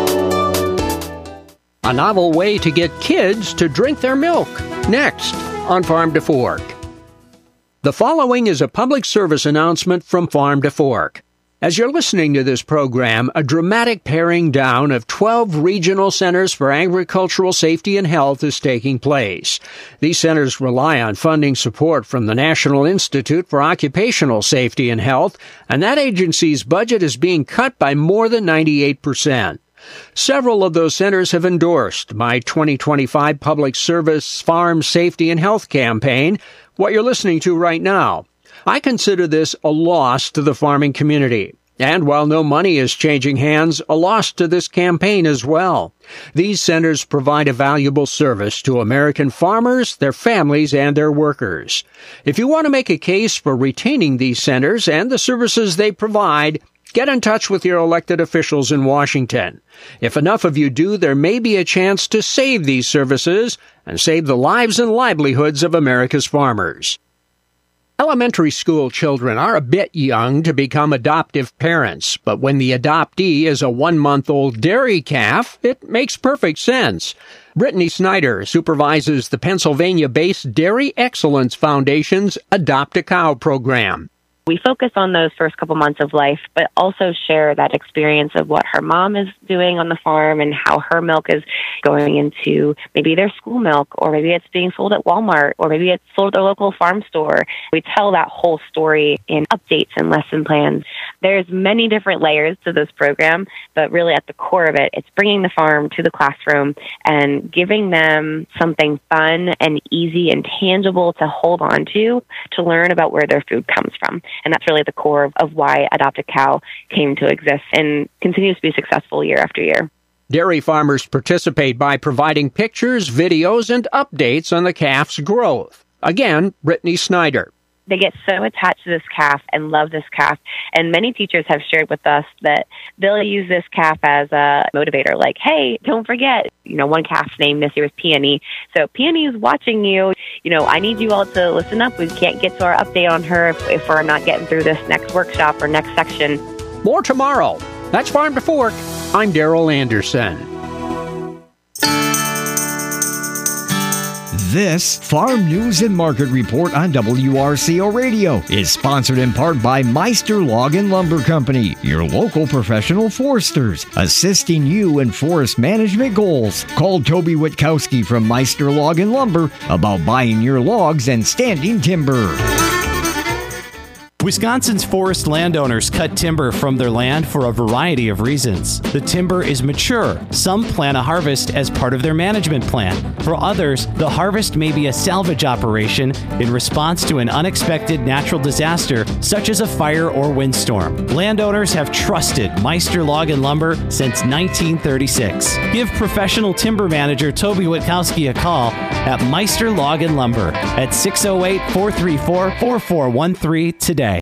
Speaker 2: A novel way to get kids to drink their milk. Next on Farm to Fork. The following is a public service announcement from Farm to Fork. As you're listening to this program, a dramatic paring down of twelve regional centers for agricultural safety and health is taking place. These centers rely on funding support from the National Institute for Occupational Safety and Health, and that agency's budget is being cut by more than ninety-eight percent. Several of those centers have endorsed my twenty twenty-five Public Service Farm Safety and Health campaign, what you're listening to right now. I consider this a loss to the farming community. And while no money is changing hands, a loss to this campaign as well. These centers provide a valuable service to American farmers, their families, and their workers. If you want to make a case for retaining these centers and the services they provide, get in touch with your elected officials in Washington. If enough of you do, there may be a chance to save these services and save the lives and livelihoods of America's farmers. Elementary school children are a bit young to become adoptive parents, but when the adoptee is a one-month-old dairy calf, it makes perfect sense. Brittany Snyder supervises the Pennsylvania-based Dairy Excellence Foundation's Adopt a Cow program.
Speaker 3: We focus on those first couple months of life, but also share that experience of what her mom is doing on the farm and how her milk is going into maybe their school milk, or maybe it's being sold at Walmart, or maybe it's sold at their local farm store. We tell that whole story in updates and lesson plans. There's many different layers to this program, but really at the core of it, it's bringing the farm to the classroom and giving them something fun and easy and tangible to hold on to, to learn about where their food comes from. And that's really the core of, of why Adopt a Cow came to exist and continues to be successful year after year.
Speaker 2: Dairy farmers participate by providing pictures, videos, and updates on the calf's growth. Again, Brittany Snyder.
Speaker 3: They get so attached to this calf and love this calf. And many teachers have shared with us that they'll use this calf as a motivator. Like, hey, don't forget, you know, one calf's name this year was Peony. So Peony is watching you. You know, I need you all to listen up. We can't get to our update on her if, if we're not getting through this next workshop or next section.
Speaker 2: More tomorrow. That's Farm to Fork. I'm Daryl Anderson.
Speaker 14: This Farm News and Market Report on W R C O Radio is sponsored in part by Meister Log and Lumber Company, your local professional foresters, assisting you in forest management goals. Call Toby Witkowski from Meister Log and Lumber about buying your logs and standing timber.
Speaker 5: Wisconsin's forest landowners cut timber from their land for a variety of reasons. The timber is mature. Some plan a harvest as part of their management plan. For others, the harvest may be a salvage operation in response to an unexpected natural disaster, such as a fire or windstorm. Landowners have trusted Meister Log and Lumber since nineteen thirty-six. Give professional timber manager Toby Witkowski a call at Meister Log and Lumber at six oh eight, four three four, four four one three today.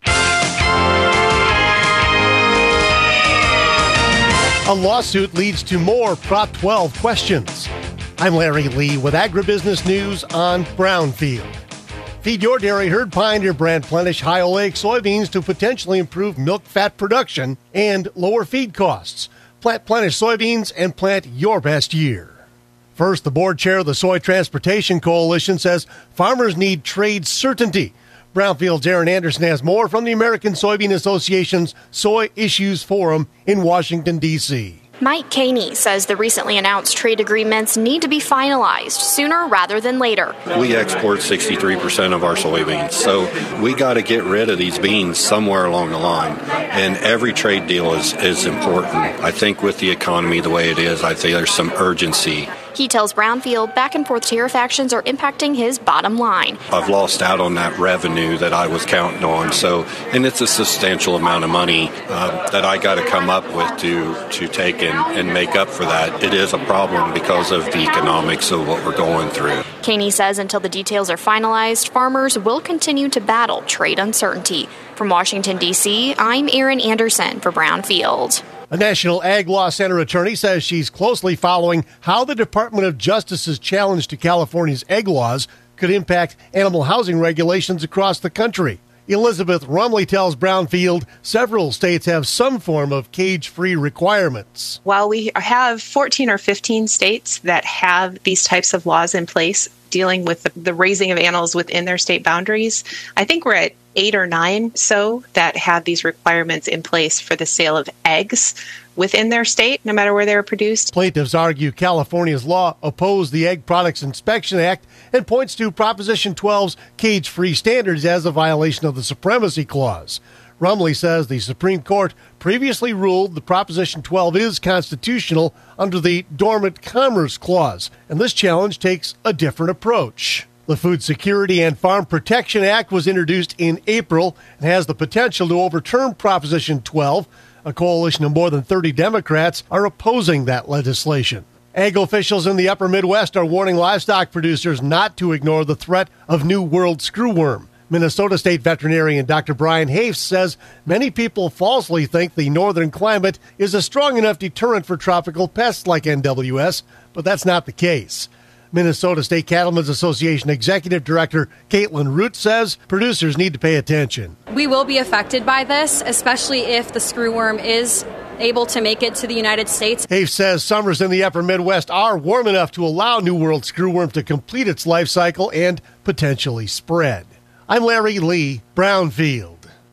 Speaker 7: A lawsuit leads to more Prop twelve questions. I'm Larry Lee with Agribusiness News on Brownfield. Feed your dairy herd Pioneer brand Plenish high oleic soybeans to potentially improve milk fat production and lower feed costs. Plant Plenish soybeans and plant your best year. First, the board chair of the Soy Transportation Coalition says farmers need trade certainty. Brownfield's Aaron Anderson has more from the American Soybean Association's Soy Issues Forum in Washington, D C
Speaker 24: Mike Caney says the recently announced trade agreements need to be finalized sooner rather than later.
Speaker 25: We export sixty-three percent of our soybeans, so we got to get rid of these beans somewhere along the line, and every trade deal is, is important. I think with the economy the way it is, I think there's some urgency.
Speaker 24: He tells Brownfield back-and-forth tariff actions are impacting his bottom line.
Speaker 25: I've lost out on that revenue that I was counting on, so and it's a substantial amount of money uh, that I got to come up with to to take and, and make up for that. It is a problem because of the economics of what we're going through.
Speaker 24: Caney says until the details are finalized, farmers will continue to battle trade uncertainty. From Washington, D C, I'm Erin Anderson for Brownfield.
Speaker 7: A National Ag Law Center attorney says she's closely following how the Department of Justice's challenge to California's egg laws could impact animal housing regulations across the country. Elizabeth Rumley tells Brownfield several states have some form of cage-free requirements.
Speaker 26: While we have fourteen or fifteen states that have these types of laws in place dealing with the, the raising of animals within their state boundaries, I think we're at eight or nine so that have these requirements in place for the sale of eggs within their state, no matter where they were produced.
Speaker 7: Plaintiffs argue California's law opposed the Egg Products Inspection Act and points to Proposition twelve's cage-free standards as a violation of the Supremacy Clause. Rumley says the Supreme Court previously ruled the Proposition twelve is constitutional under the Dormant Commerce Clause, and this challenge takes a different approach. The Food Security and Farm Protection Act was introduced in April and has the potential to overturn Proposition twelve. A coalition of more than thirty Democrats are opposing that legislation. Ag officials in the upper Midwest are warning livestock producers not to ignore the threat of New World screwworm. Minnesota State veterinarian Doctor Brian Hafes says many people falsely think the northern climate is a strong enough deterrent for tropical pests like N W S, but that's not the case. Minnesota State Cattlemen's Association Executive Director Caitlin Root says producers need to pay attention.
Speaker 27: We will be affected by this, especially if the screwworm is able to make it to the United States.
Speaker 7: Hafes says summers in the upper Midwest are warm enough to allow New World screwworm to complete its life cycle and potentially spread. I'm Larry Lee, Brownfield.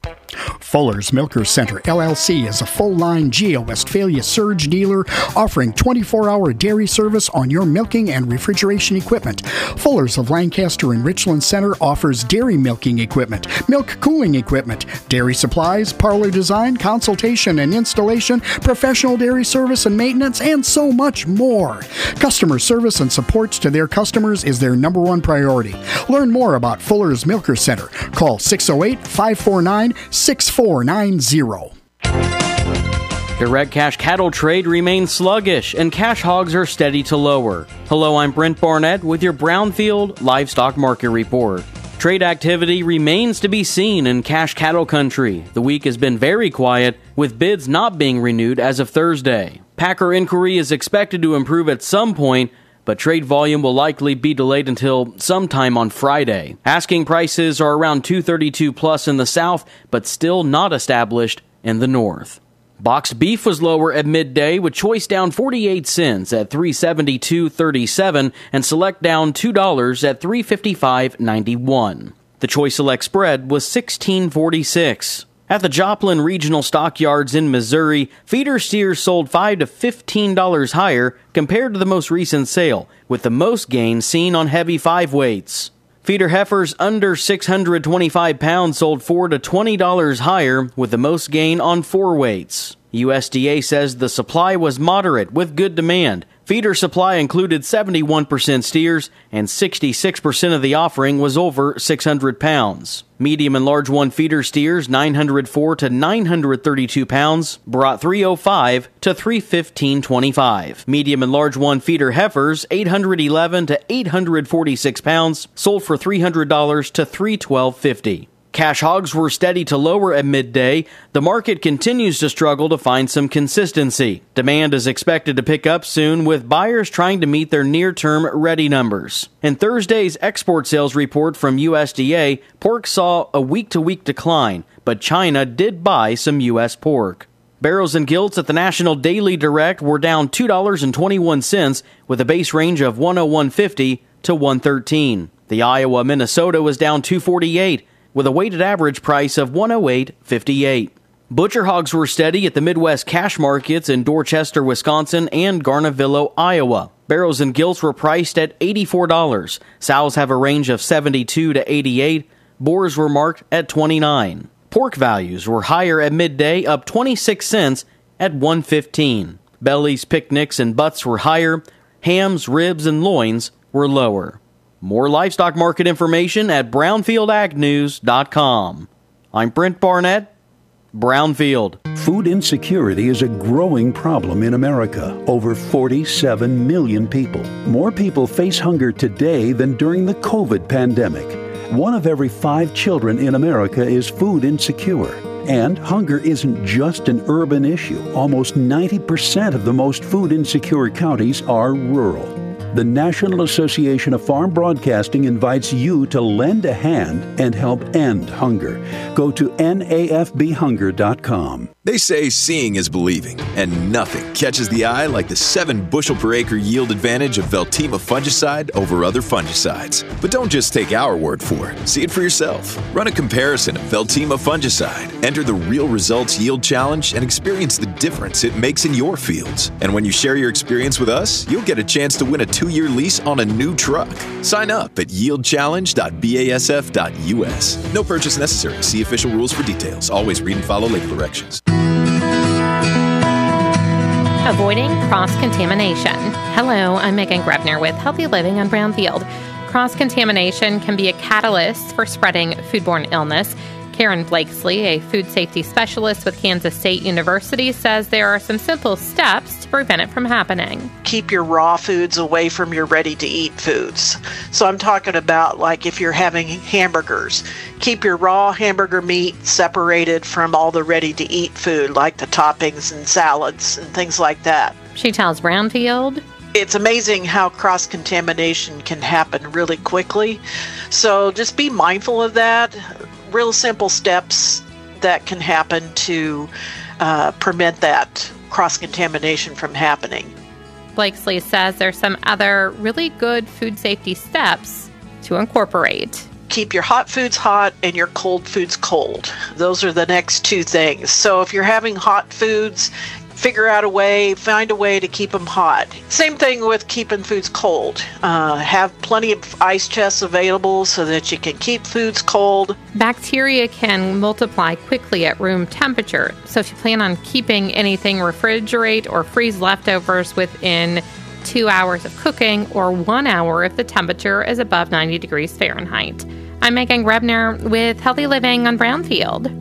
Speaker 4: Fuller's Milker Center, L L C, is a full-line Geo Westphalia surge dealer offering twenty-four hour dairy service on your milking and refrigeration equipment. Fuller's of Lancaster and Richland Center offers dairy milking equipment, milk cooling equipment, dairy supplies, parlor design, consultation and installation, professional dairy service and maintenance, and so much more. Customer service and support to their customers is their number one priority. Learn more about Fuller's Milker Center. Call six oh eight, five four nine, six four nine zero.
Speaker 6: Direct cash cattle trade remains sluggish and cash hogs are steady to lower. Hello, I'm Brent Barnett with your Brownfield Livestock Market Report. Trade activity remains to be seen in cash cattle country. The week has been very quiet, with bids not being renewed as of Thursday. Packer inquiry is expected to improve at some point, but trade volume will likely be delayed until sometime on Friday. Asking prices are around two thirty-two plus in the south, but still not established in the north. Boxed beef was lower at midday, with choice down forty-eight cents at three seventy-two thirty-seven and select down two dollars at three fifty-five ninety-one. The choice select spread was sixteen forty-six. At the Joplin Regional Stockyards in Missouri, feeder steers sold five to fifteen dollars higher compared to the most recent sale, with the most gain seen on heavy five weights. Feeder heifers under six hundred twenty-five pounds sold four to twenty dollars higher, with the most gain on four weights. U S D A says the supply was moderate with good demand. Feeder supply included seventy-one percent steers, and sixty-six percent of the offering was over six hundred pounds. Medium and large one feeder steers, nine hundred four to nine hundred thirty-two pounds, brought three oh five to three fifteen twenty-five. Medium and large one feeder heifers, eight hundred eleven to eight hundred forty-six pounds, sold for three hundred dollars to three twelve fifty. Cash hogs were steady to lower at midday. The market continues to struggle to find some consistency. Demand is expected to pick up soon, with buyers trying to meet their near-term ready numbers. In Thursday's export sales report from U S D A, pork saw a week-to-week decline, but China did buy some U S pork. Barrels and gilts at the National Daily Direct were down two dollars and twenty-one cents, with a base range of one oh one fifty to one thirteen. The Iowa Minnesota was down two forty-eight, with a weighted average price of one oh eight fifty-eight. Butcher hogs were steady at the Midwest cash markets in Dorchester, Wisconsin, and Garnavillo, Iowa. Barrels and gilts were priced at eighty-four dollars. Sows have a range of seventy-two to eighty-eight. Boars were marked at twenty-nine. Pork values were higher at midday, up twenty-six cents at one fifteen. Bellies, picnics, and butts were higher. Hams, ribs, and loins were lower. More livestock market information at brownfield ag news dot com. I'm Brent Barnett, Brownfield.
Speaker 11: Food insecurity is a growing problem in America. Over forty-seven million people. More people face hunger today than during the COVID pandemic. One of every five children in America is food insecure. And hunger isn't just an urban issue. Almost ninety percent of the most food insecure counties are rural. The National Association of Farm Broadcasting invites you to lend a hand and help end hunger. Go to N A F B hunger dot com.
Speaker 12: They say seeing is believing, and nothing catches the eye like the seven bushel per acre yield advantage of Veltima fungicide over other fungicides. But don't just take our word for it. See it for yourself. Run a comparison of Veltima fungicide. Enter the Real Results Yield Challenge and experience the difference it makes in your fields. And when you share your experience with us, you'll get a chance to win a two-year lease on a new truck. Sign up at yield challenge dot B A S F dot U S. No purchase necessary. See official rules for details. Always read and follow label directions.
Speaker 13: Avoiding cross-contamination. Hello, I'm Megan Grebner with Healthy Living on Brownfield. Cross-contamination can be a catalyst for spreading foodborne illness. Karen Blakesley, a food safety specialist with Kansas State University, says there are some simple steps to prevent it from happening.
Speaker 16: Keep your raw foods away from your ready-to-eat foods. So I'm talking about, like, if you're having hamburgers, keep your raw hamburger meat separated from all the ready-to-eat food, like the toppings and salads and things like that.
Speaker 13: She tells Brownfield,
Speaker 16: it's amazing how cross-contamination can happen really quickly. So just be mindful of that. Real simple steps that can happen to uh, prevent that cross-contamination from happening.
Speaker 13: Blakesley says there's some other really good food safety steps to incorporate.
Speaker 16: keep your hot foods hot and your cold foods cold. Those are the next two things. So if you're having hot foods, figure out a way, find a way to keep them hot. Same thing with keeping foods cold. Uh, have plenty of ice chests available so that you can keep foods cold.
Speaker 13: Bacteria can multiply quickly at room temperature, so if you plan on keeping anything, refrigerate or freeze leftovers within two hours of cooking or one hour if the temperature is above ninety degrees Fahrenheit. I'm Megan Grebner with Healthy Living on Brownfield.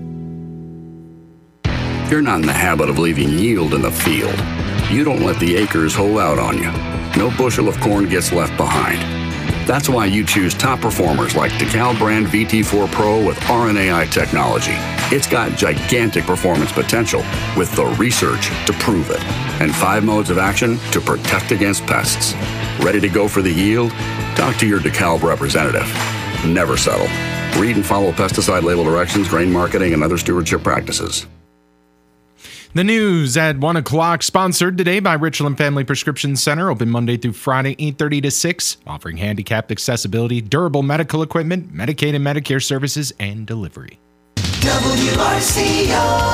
Speaker 8: You're not in the habit of leaving yield in the field. You don't let the acres hold out on you. No bushel of corn gets left behind. That's why you choose top performers like DeKalb brand V T four Pro with R N A I technology. It's got gigantic performance potential with the research to prove it and five modes of action to protect against pests. Ready to go for the yield? Talk to your DeKalb representative. Never settle. Read and follow pesticide label directions, grain marketing, and other stewardship practices.
Speaker 15: The news at one o'clock, sponsored today by Richland Family Prescription Center, open Monday through Friday, eight thirty to six, offering handicapped accessibility, durable medical equipment, Medicaid and Medicare services, and delivery.
Speaker 17: W R C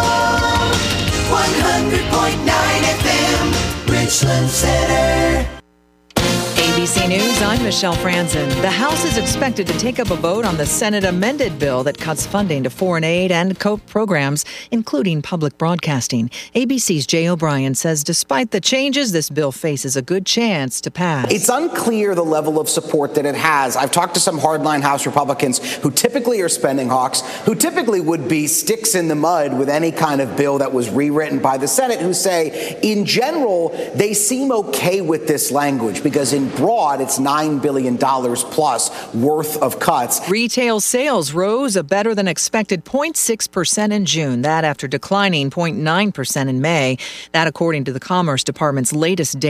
Speaker 17: O, one hundred point nine F M, Richland Center.
Speaker 18: A B C News, I'm Michelle Franzen. The House is expected to take up a vote on the Senate amended bill that cuts funding to foreign aid and COPE programs, including public broadcasting. A B C's Jay O'Brien says despite the changes, this bill faces a good chance to pass.
Speaker 19: It's unclear the level of support that it has. I've talked to some hardline House Republicans who typically are spending hawks, who typically would be sticks in the mud with any kind of bill that was rewritten by the Senate, who say, in general, they seem okay with this language because in broad, it's nine billion dollars plus worth of cuts.
Speaker 18: Retail sales rose a better than expected zero point six percent in June, that after declining zero point nine percent in May. That according to the Commerce Department's latest data.